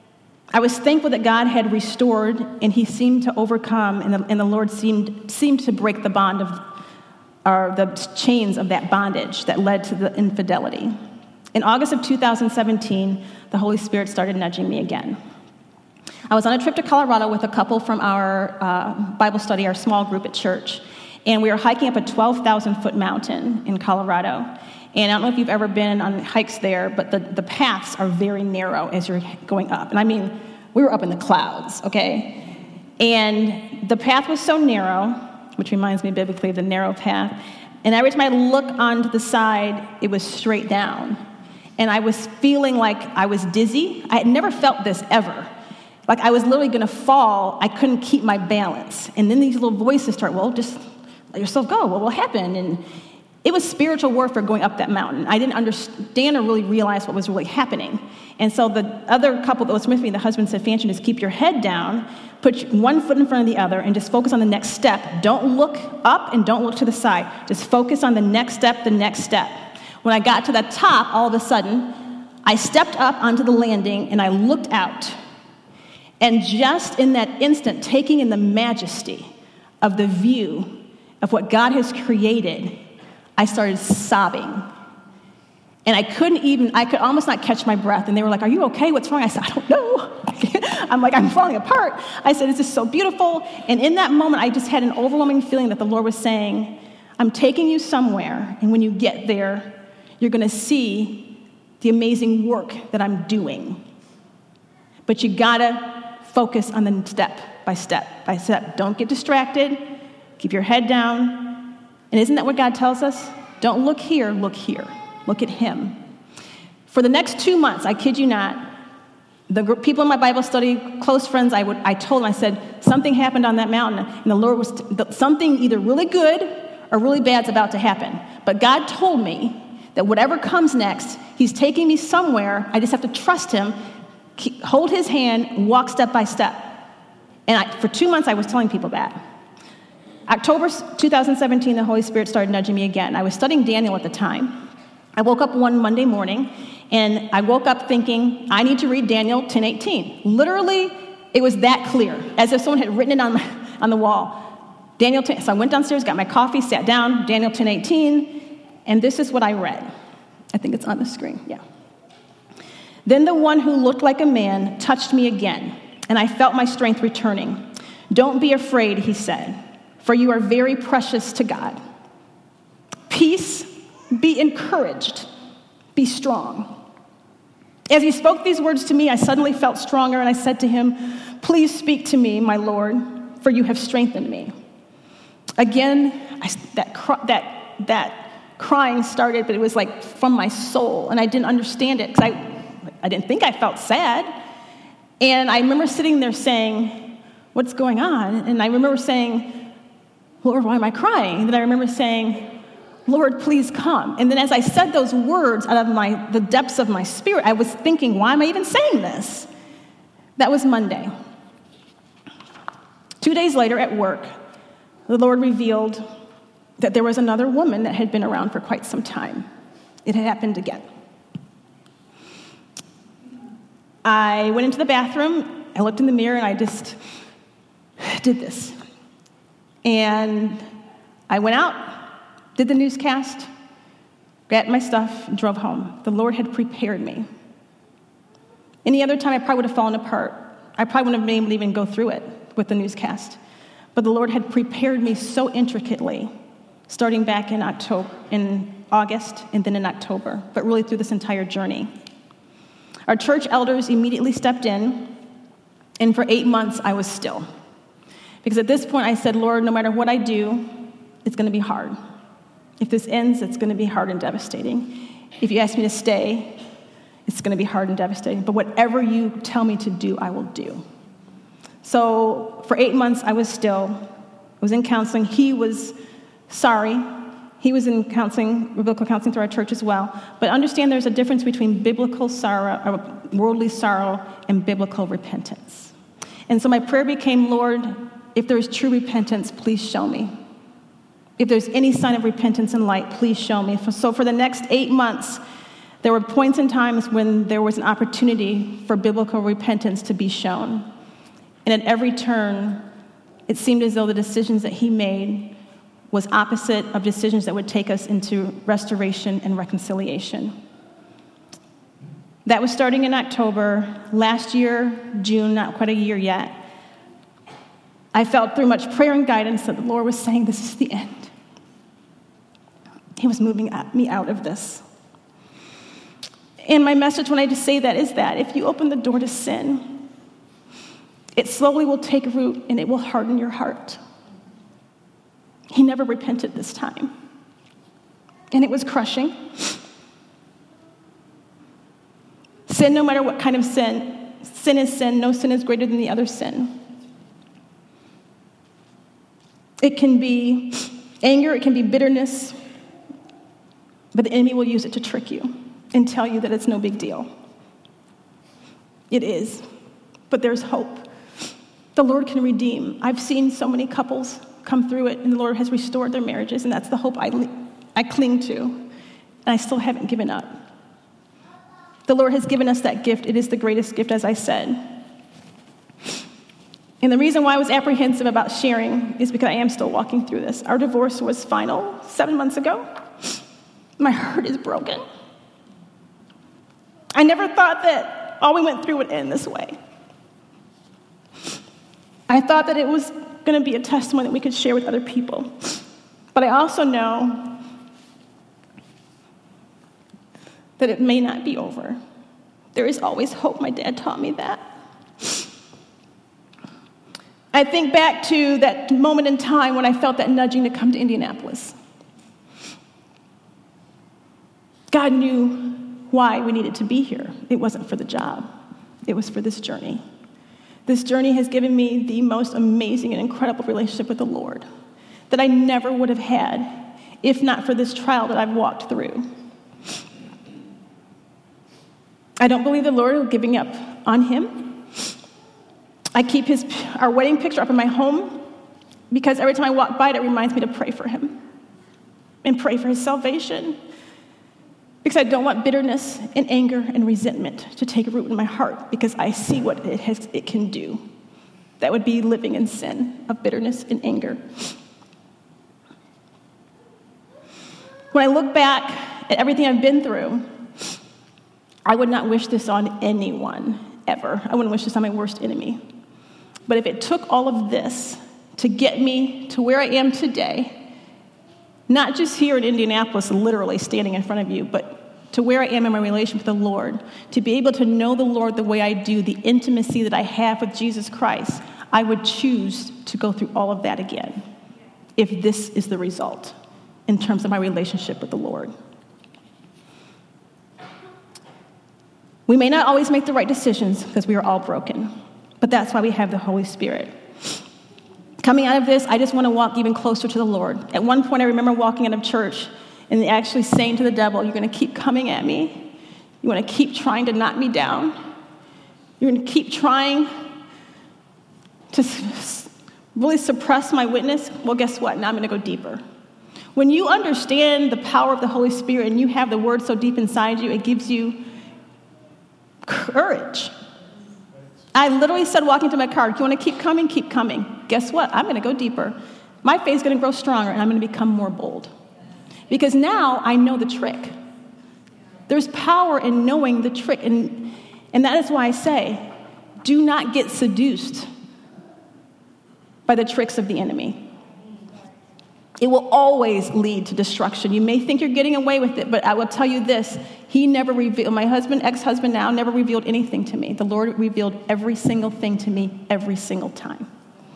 I was thankful that God had restored, and he seemed to overcome, and the Lord seemed to break the bond of the chains of that bondage that led to the infidelity. In August of 2017, the Holy Spirit started nudging me again. I was on a trip to Colorado with a couple from our Bible study, our small group at church, and we were hiking up a 12,000-foot mountain in Colorado. And I don't know if you've ever been on hikes there, but the paths are very narrow as you're going up. And I mean, we were up in the clouds, okay? And the path was so narrow, which reminds me biblically of the narrow path. And every time I looked onto the side, it was straight down. And I was feeling like I was dizzy. I had never felt this ever. Like I was literally going to fall. I couldn't keep my balance. And then these little voices start, "Well, just let yourself go. What will happen?" And it was spiritual warfare going up that mountain. I didn't understand or really realize what was really happening. And so the other couple that was with me, the husband said, "Fanchon, just keep your head down, put one foot in front of the other, and just focus on the next step. Don't look up and don't look to the side. Just focus on the next step, the next step." When I got to the top, all of a sudden, I stepped up onto the landing and I looked out. And just in that instant, taking in the majesty of the view of what God has created, I started sobbing. And I could almost not catch my breath. And they were like, "Are you okay? What's wrong?" I said, "I don't know." I'm like, "I'm falling apart." I said, "This is so beautiful." And in that moment, I just had an overwhelming feeling that the Lord was saying, "I'm taking you somewhere. And when you get there, you're going to see the amazing work that I'm doing. But you got to focus on the step by step by step. Don't get distracted. Keep your head down." And isn't that what God tells us? Don't look here, look here. Look at him. For the next 2 months, I kid you not, the people in my Bible study, close friends, I told them, I said, something happened on that mountain, and the Lord was, something either really good or really bad's about to happen. But God told me that whatever comes next, he's taking me somewhere. I just have to trust him, hold his hand, walk step by step. And for 2 months, I was telling people that. October 2017, the Holy Spirit started nudging me again. I was studying Daniel at the time. I woke up one Monday morning, and I woke up thinking, I need to read Daniel 10:18. Literally, it was that clear, as if someone had written it on the wall. Daniel 10. So I went downstairs, got my coffee, sat down, Daniel 10:18, and this is what I read. I think it's on the screen, yeah. Then the one who looked like a man touched me again, and I felt my strength returning. "Don't be afraid," he said, "for you are very precious to God. Peace, be encouraged, be strong." As he spoke these words to me, I suddenly felt stronger, and I said to him, "Please speak to me, my Lord, for you have strengthened me." Again, that crying started, but it was like from my soul, and I didn't understand it because I didn't think I felt sad. And I remember sitting there saying, "What's going on?" And I remember saying, "Lord, why am I crying?" And then I remember saying, Lord, please come. And then as I said those words out of the depths of my spirit, I was thinking, why am I even saying this? That was Monday. 2 days later at work, the Lord revealed that there was another woman that had been around for quite some time. It had happened again. I went into the bathroom, I looked in the mirror, and I just did this. And I went out, did the newscast, grabbed my stuff, and drove home. The Lord had prepared me. Any other time, I probably would have fallen apart. I probably wouldn't have been able to even go through it with the newscast. But the Lord had prepared me so intricately, starting back in August, and then in October, but really through this entire journey. Our church elders immediately stepped in, and for 8 months, I was still. Because at this point, I said, Lord, no matter what I do, it's going to be hard. If this ends, it's going to be hard and devastating. If you ask me to stay, it's going to be hard and devastating. But whatever you tell me to do, I will do. So for 8 months, I was still. I was in counseling. He was sorry. He was in counseling, biblical counseling through our church as well. But understand there's a difference between biblical sorrow, or worldly sorrow, and biblical repentance. And so my prayer became, Lord, if there is true repentance, please show me. If there's any sign of repentance and light, please show me. So for the next 8 months, there were points and times when there was an opportunity for biblical repentance to be shown. And at every turn, it seemed as though the decisions that he made was opposite of decisions that would take us into restoration and reconciliation. That was starting in October. Last year, June, not quite a year yet, I felt through much prayer and guidance that the Lord was saying, this is the end. He was moving me out of this. And my message when I just say that is that if you open the door to sin, it slowly will take root and it will harden your heart. He never repented this time. And it was crushing. Sin, no matter what kind of sin, sin is sin. No sin is greater than the other sin. It can be anger, it can be bitterness, but the enemy will use it to trick you and tell you that it's no big deal. It is, but there's hope. The Lord can redeem. I've seen so many couples come through it, and the Lord has restored their marriages, and that's the hope I cling to, and I still haven't given up. The Lord has given us that gift. It is the greatest gift, as I said. And the reason why I was apprehensive about sharing is because I am still walking through this. Our divorce was final 7 months ago. My heart is broken. I never thought that all we went through would end this way. I thought that it was going to be a testimony that we could share with other people. But I also know that it may not be over. There is always hope. My dad taught me that. I think back to that moment in time when I felt that nudging to come to Indianapolis. God knew why we needed to be here. It wasn't for the job. It was for this journey. This journey has given me the most amazing and incredible relationship with the Lord that I never would have had if not for this trial that I've walked through. I don't believe the Lord is giving up on him. I keep our wedding picture up in my home because every time I walk by it, it reminds me to pray for him and pray for his salvation. Because I don't want bitterness and anger and resentment to take root in my heart because I see what it can do. That would be living in sin of bitterness and anger. When I look back at everything I've been through, I would not wish this on anyone ever. I wouldn't wish this on my worst enemy. But if it took all of this to get me to where I am today, not just here in Indianapolis, literally standing in front of you, but to where I am in my relationship with the Lord, to be able to know the Lord the way I do, the intimacy that I have with Jesus Christ, I would choose to go through all of that again if this is the result in terms of my relationship with the Lord. We may not always make the right decisions because we are all broken, but that's why we have the Holy Spirit. Coming out of this, I just want to walk even closer to the Lord. At one point, I remember walking out of church, and actually saying to the devil, you're going to keep coming at me. You want to keep trying to knock me down. You're going to keep trying to really suppress my witness. Well, guess what? Now I'm going to go deeper. When you understand the power of the Holy Spirit and you have the word so deep inside you, it gives you courage. I literally said, walking to my car, do you want to keep coming? Keep coming. Guess what? I'm going to go deeper. My faith is going to grow stronger, and I'm going to become more bold. Because now I know the trick. There's power in knowing the trick. And that is why I say, do not get seduced by the tricks of the enemy. It will always lead to destruction. You may think you're getting away with it, but I will tell you this. He never revealed, my husband, ex-husband now, never revealed anything to me. The Lord revealed every single thing to me every single time.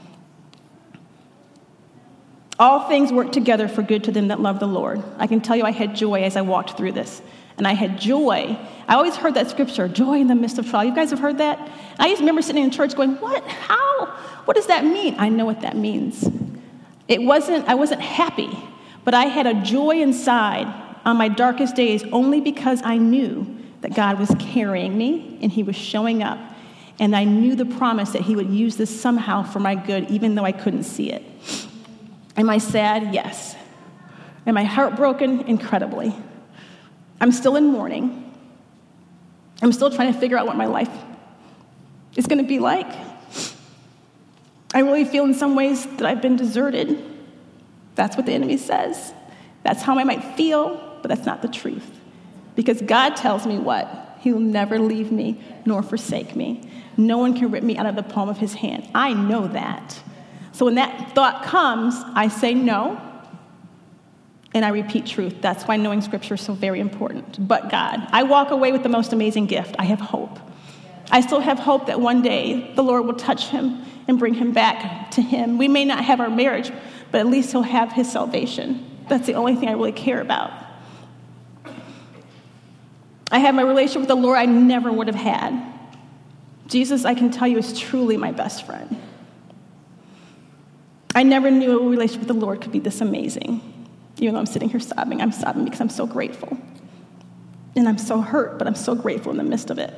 All things work together for good to them that love the Lord. I can tell you I had joy as I walked through this. And I had joy. I always heard that scripture, joy in the midst of trial. You guys have heard that? And I just remember sitting in church going, what? How? What does that mean? I know what that means. I wasn't happy, but I had a joy inside on my darkest days only because I knew that God was carrying me and he was showing up. And I knew the promise that he would use this somehow for my good, even though I couldn't see it. Am I sad? Yes. Am I heartbroken? Incredibly. I'm still in mourning. I'm still trying to figure out what my life is going to be like. I really feel in some ways that I've been deserted. That's what the enemy says. That's how I might feel, but that's not the truth. Because God tells me what? He will never leave me nor forsake me. No one can rip me out of the palm of his hand. I know that. So when that thought comes, I say no, and I repeat truth. That's why knowing Scripture is so very important. But God, I walk away with the most amazing gift. I have hope. I still have hope that one day the Lord will touch him and bring him back to him. We may not have our marriage, but at least he'll have his salvation. That's the only thing I really care about. I have my relationship with the Lord I never would have had. Jesus, I can tell you, is truly my best friend. I never knew a relationship with the Lord could be this amazing. Even though I'm sitting here sobbing, I'm sobbing because I'm so grateful. And I'm so hurt, but I'm so grateful in the midst of it.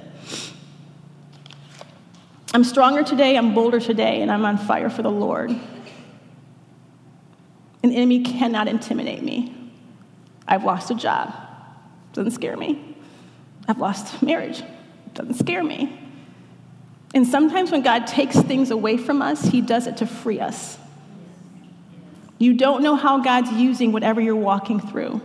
I'm stronger today, I'm bolder today, and I'm on fire for the Lord. An enemy cannot intimidate me. I've lost a job. Doesn't scare me. I've lost marriage. Doesn't scare me. And sometimes when God takes things away from us, he does it to free us. You don't know how God's using whatever you're walking through.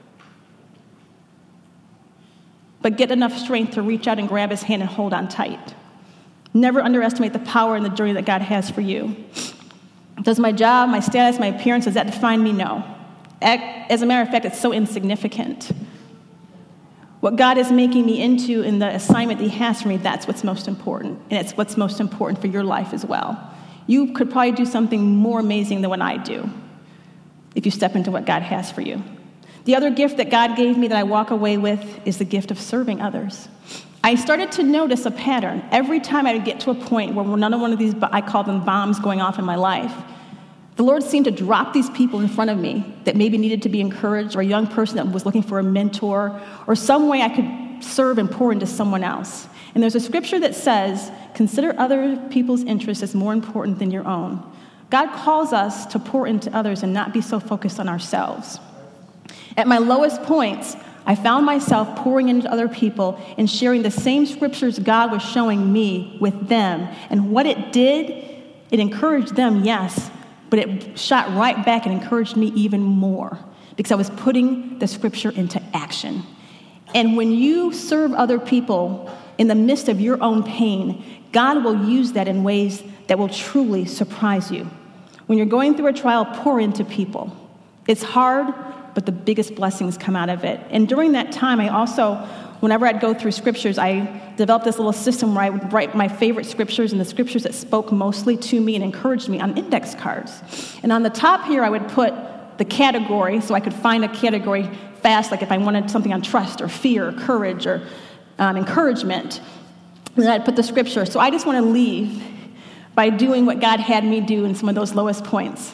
But get enough strength to reach out and grab his hand and hold on tight. Never underestimate the power and the journey that God has for you. Does my job, my status, my appearance, does that define me? No. As a matter of fact, it's so insignificant. What God is making me into in the assignment that he has for me, that's what's most important. And it's what's most important for your life as well. You could probably do something more amazing than what I do if you step into what God has for you. The other gift that God gave me that I walk away with is the gift of serving others. I started to notice a pattern. Every time I would get to a point where another one of these, I call them bombs going off in my life, the Lord seemed to drop these people in front of me that maybe needed to be encouraged, or a young person that was looking for a mentor, or some way I could serve and pour into someone else. And there's a scripture that says, consider other people's interests as more important than your own. God calls us to pour into others and not be so focused on ourselves. At my lowest points, I found myself pouring into other people and sharing the same scriptures God was showing me with them. And what it did, it encouraged them, yes, but it shot right back and encouraged me even more because I was putting the scripture into action. And when you serve other people in the midst of your own pain, God will use that in ways that will truly surprise you. When you're going through a trial, pour into people. It's hard, but the biggest blessings come out of it. And during that time, I also, whenever I'd go through scriptures, I developed this little system where I would write my favorite scriptures and the scriptures that spoke mostly to me and encouraged me on index cards. And on the top here, I would put the category, so I could find a category fast, like if I wanted something on trust or fear or courage or encouragement. And then I'd put the scripture. So I just want to leave by doing what God had me do in some of those lowest points.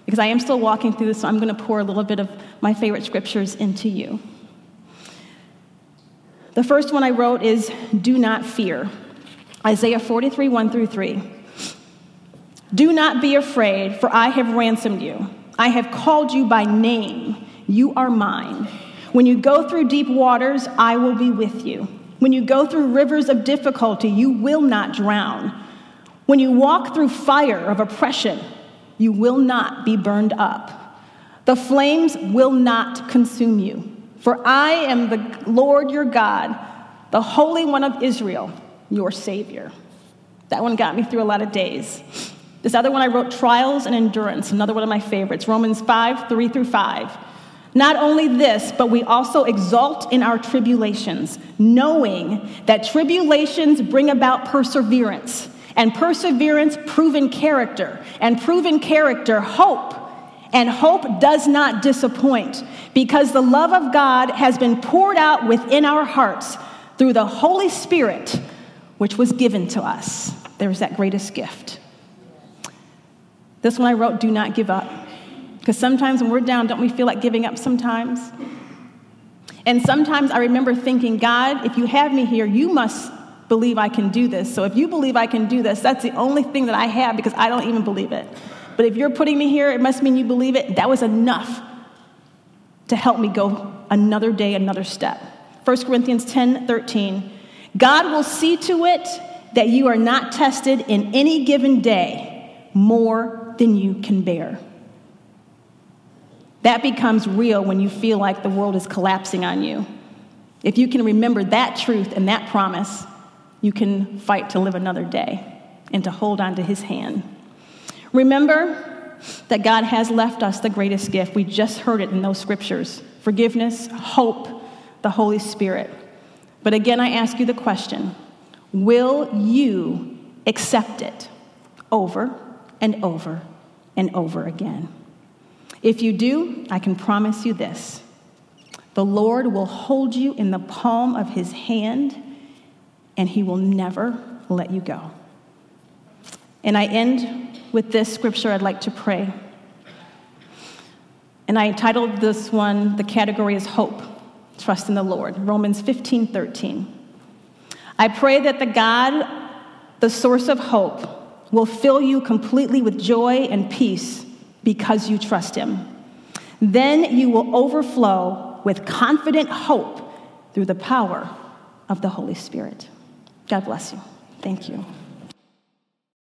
because I am still walking through this, so I'm going to pour a little bit of my favorite scriptures into you. The first one I wrote is, do not fear. Isaiah 43, 1-3. Do not be afraid, for I have ransomed you. I have called you by name. You are mine. When you go through deep waters, I will be with you. When you go through rivers of difficulty, you will not drown. When you walk through fire of oppression, you will not be burned up. The flames will not consume you. For I am the Lord your God, the Holy One of Israel, your Savior. That one got me through a lot of days. This other one I wrote, trials and endurance, another one of my favorites, Romans 5, 3-5. Not only this, but we also exult in our tribulations, knowing that tribulations bring about perseverance, and perseverance, proven character, and proven character, hope. And hope does not disappoint, because the love of God has been poured out within our hearts through the Holy Spirit, which was given to us. There's that greatest gift. This one I wrote, do not give up. Because sometimes when we're down, don't we feel like giving up sometimes? And sometimes I remember thinking, God, if you have me here, you must believe I can do this. So if you believe I can do this, that's the only thing that I have, because I don't even believe it. But if you're putting me here, it must mean you believe it. That was enough to help me go another day, another step. 1 Corinthians 10:13. God will see to it that you are not tested in any given day more than you can bear. That becomes real when you feel like the world is collapsing on you. If you can remember that truth and that promise, you can fight to live another day and to hold on to his hand. Remember that God has left us the greatest gift. We just heard it in those scriptures. Forgiveness, hope, the Holy Spirit. But again, I ask you the question, will you accept it over and over and over again? If you do, I can promise you this. The Lord will hold you in the palm of his hand, and he will never let you go. And I end with this scripture. I'd like to pray. And I entitled this one, the category is hope. Trust in the Lord. Romans 15:13. I pray that the God, the source of hope, will fill you completely with joy and peace because you trust him. Then you will overflow with confident hope through the power of the Holy Spirit. God bless you. Thank you.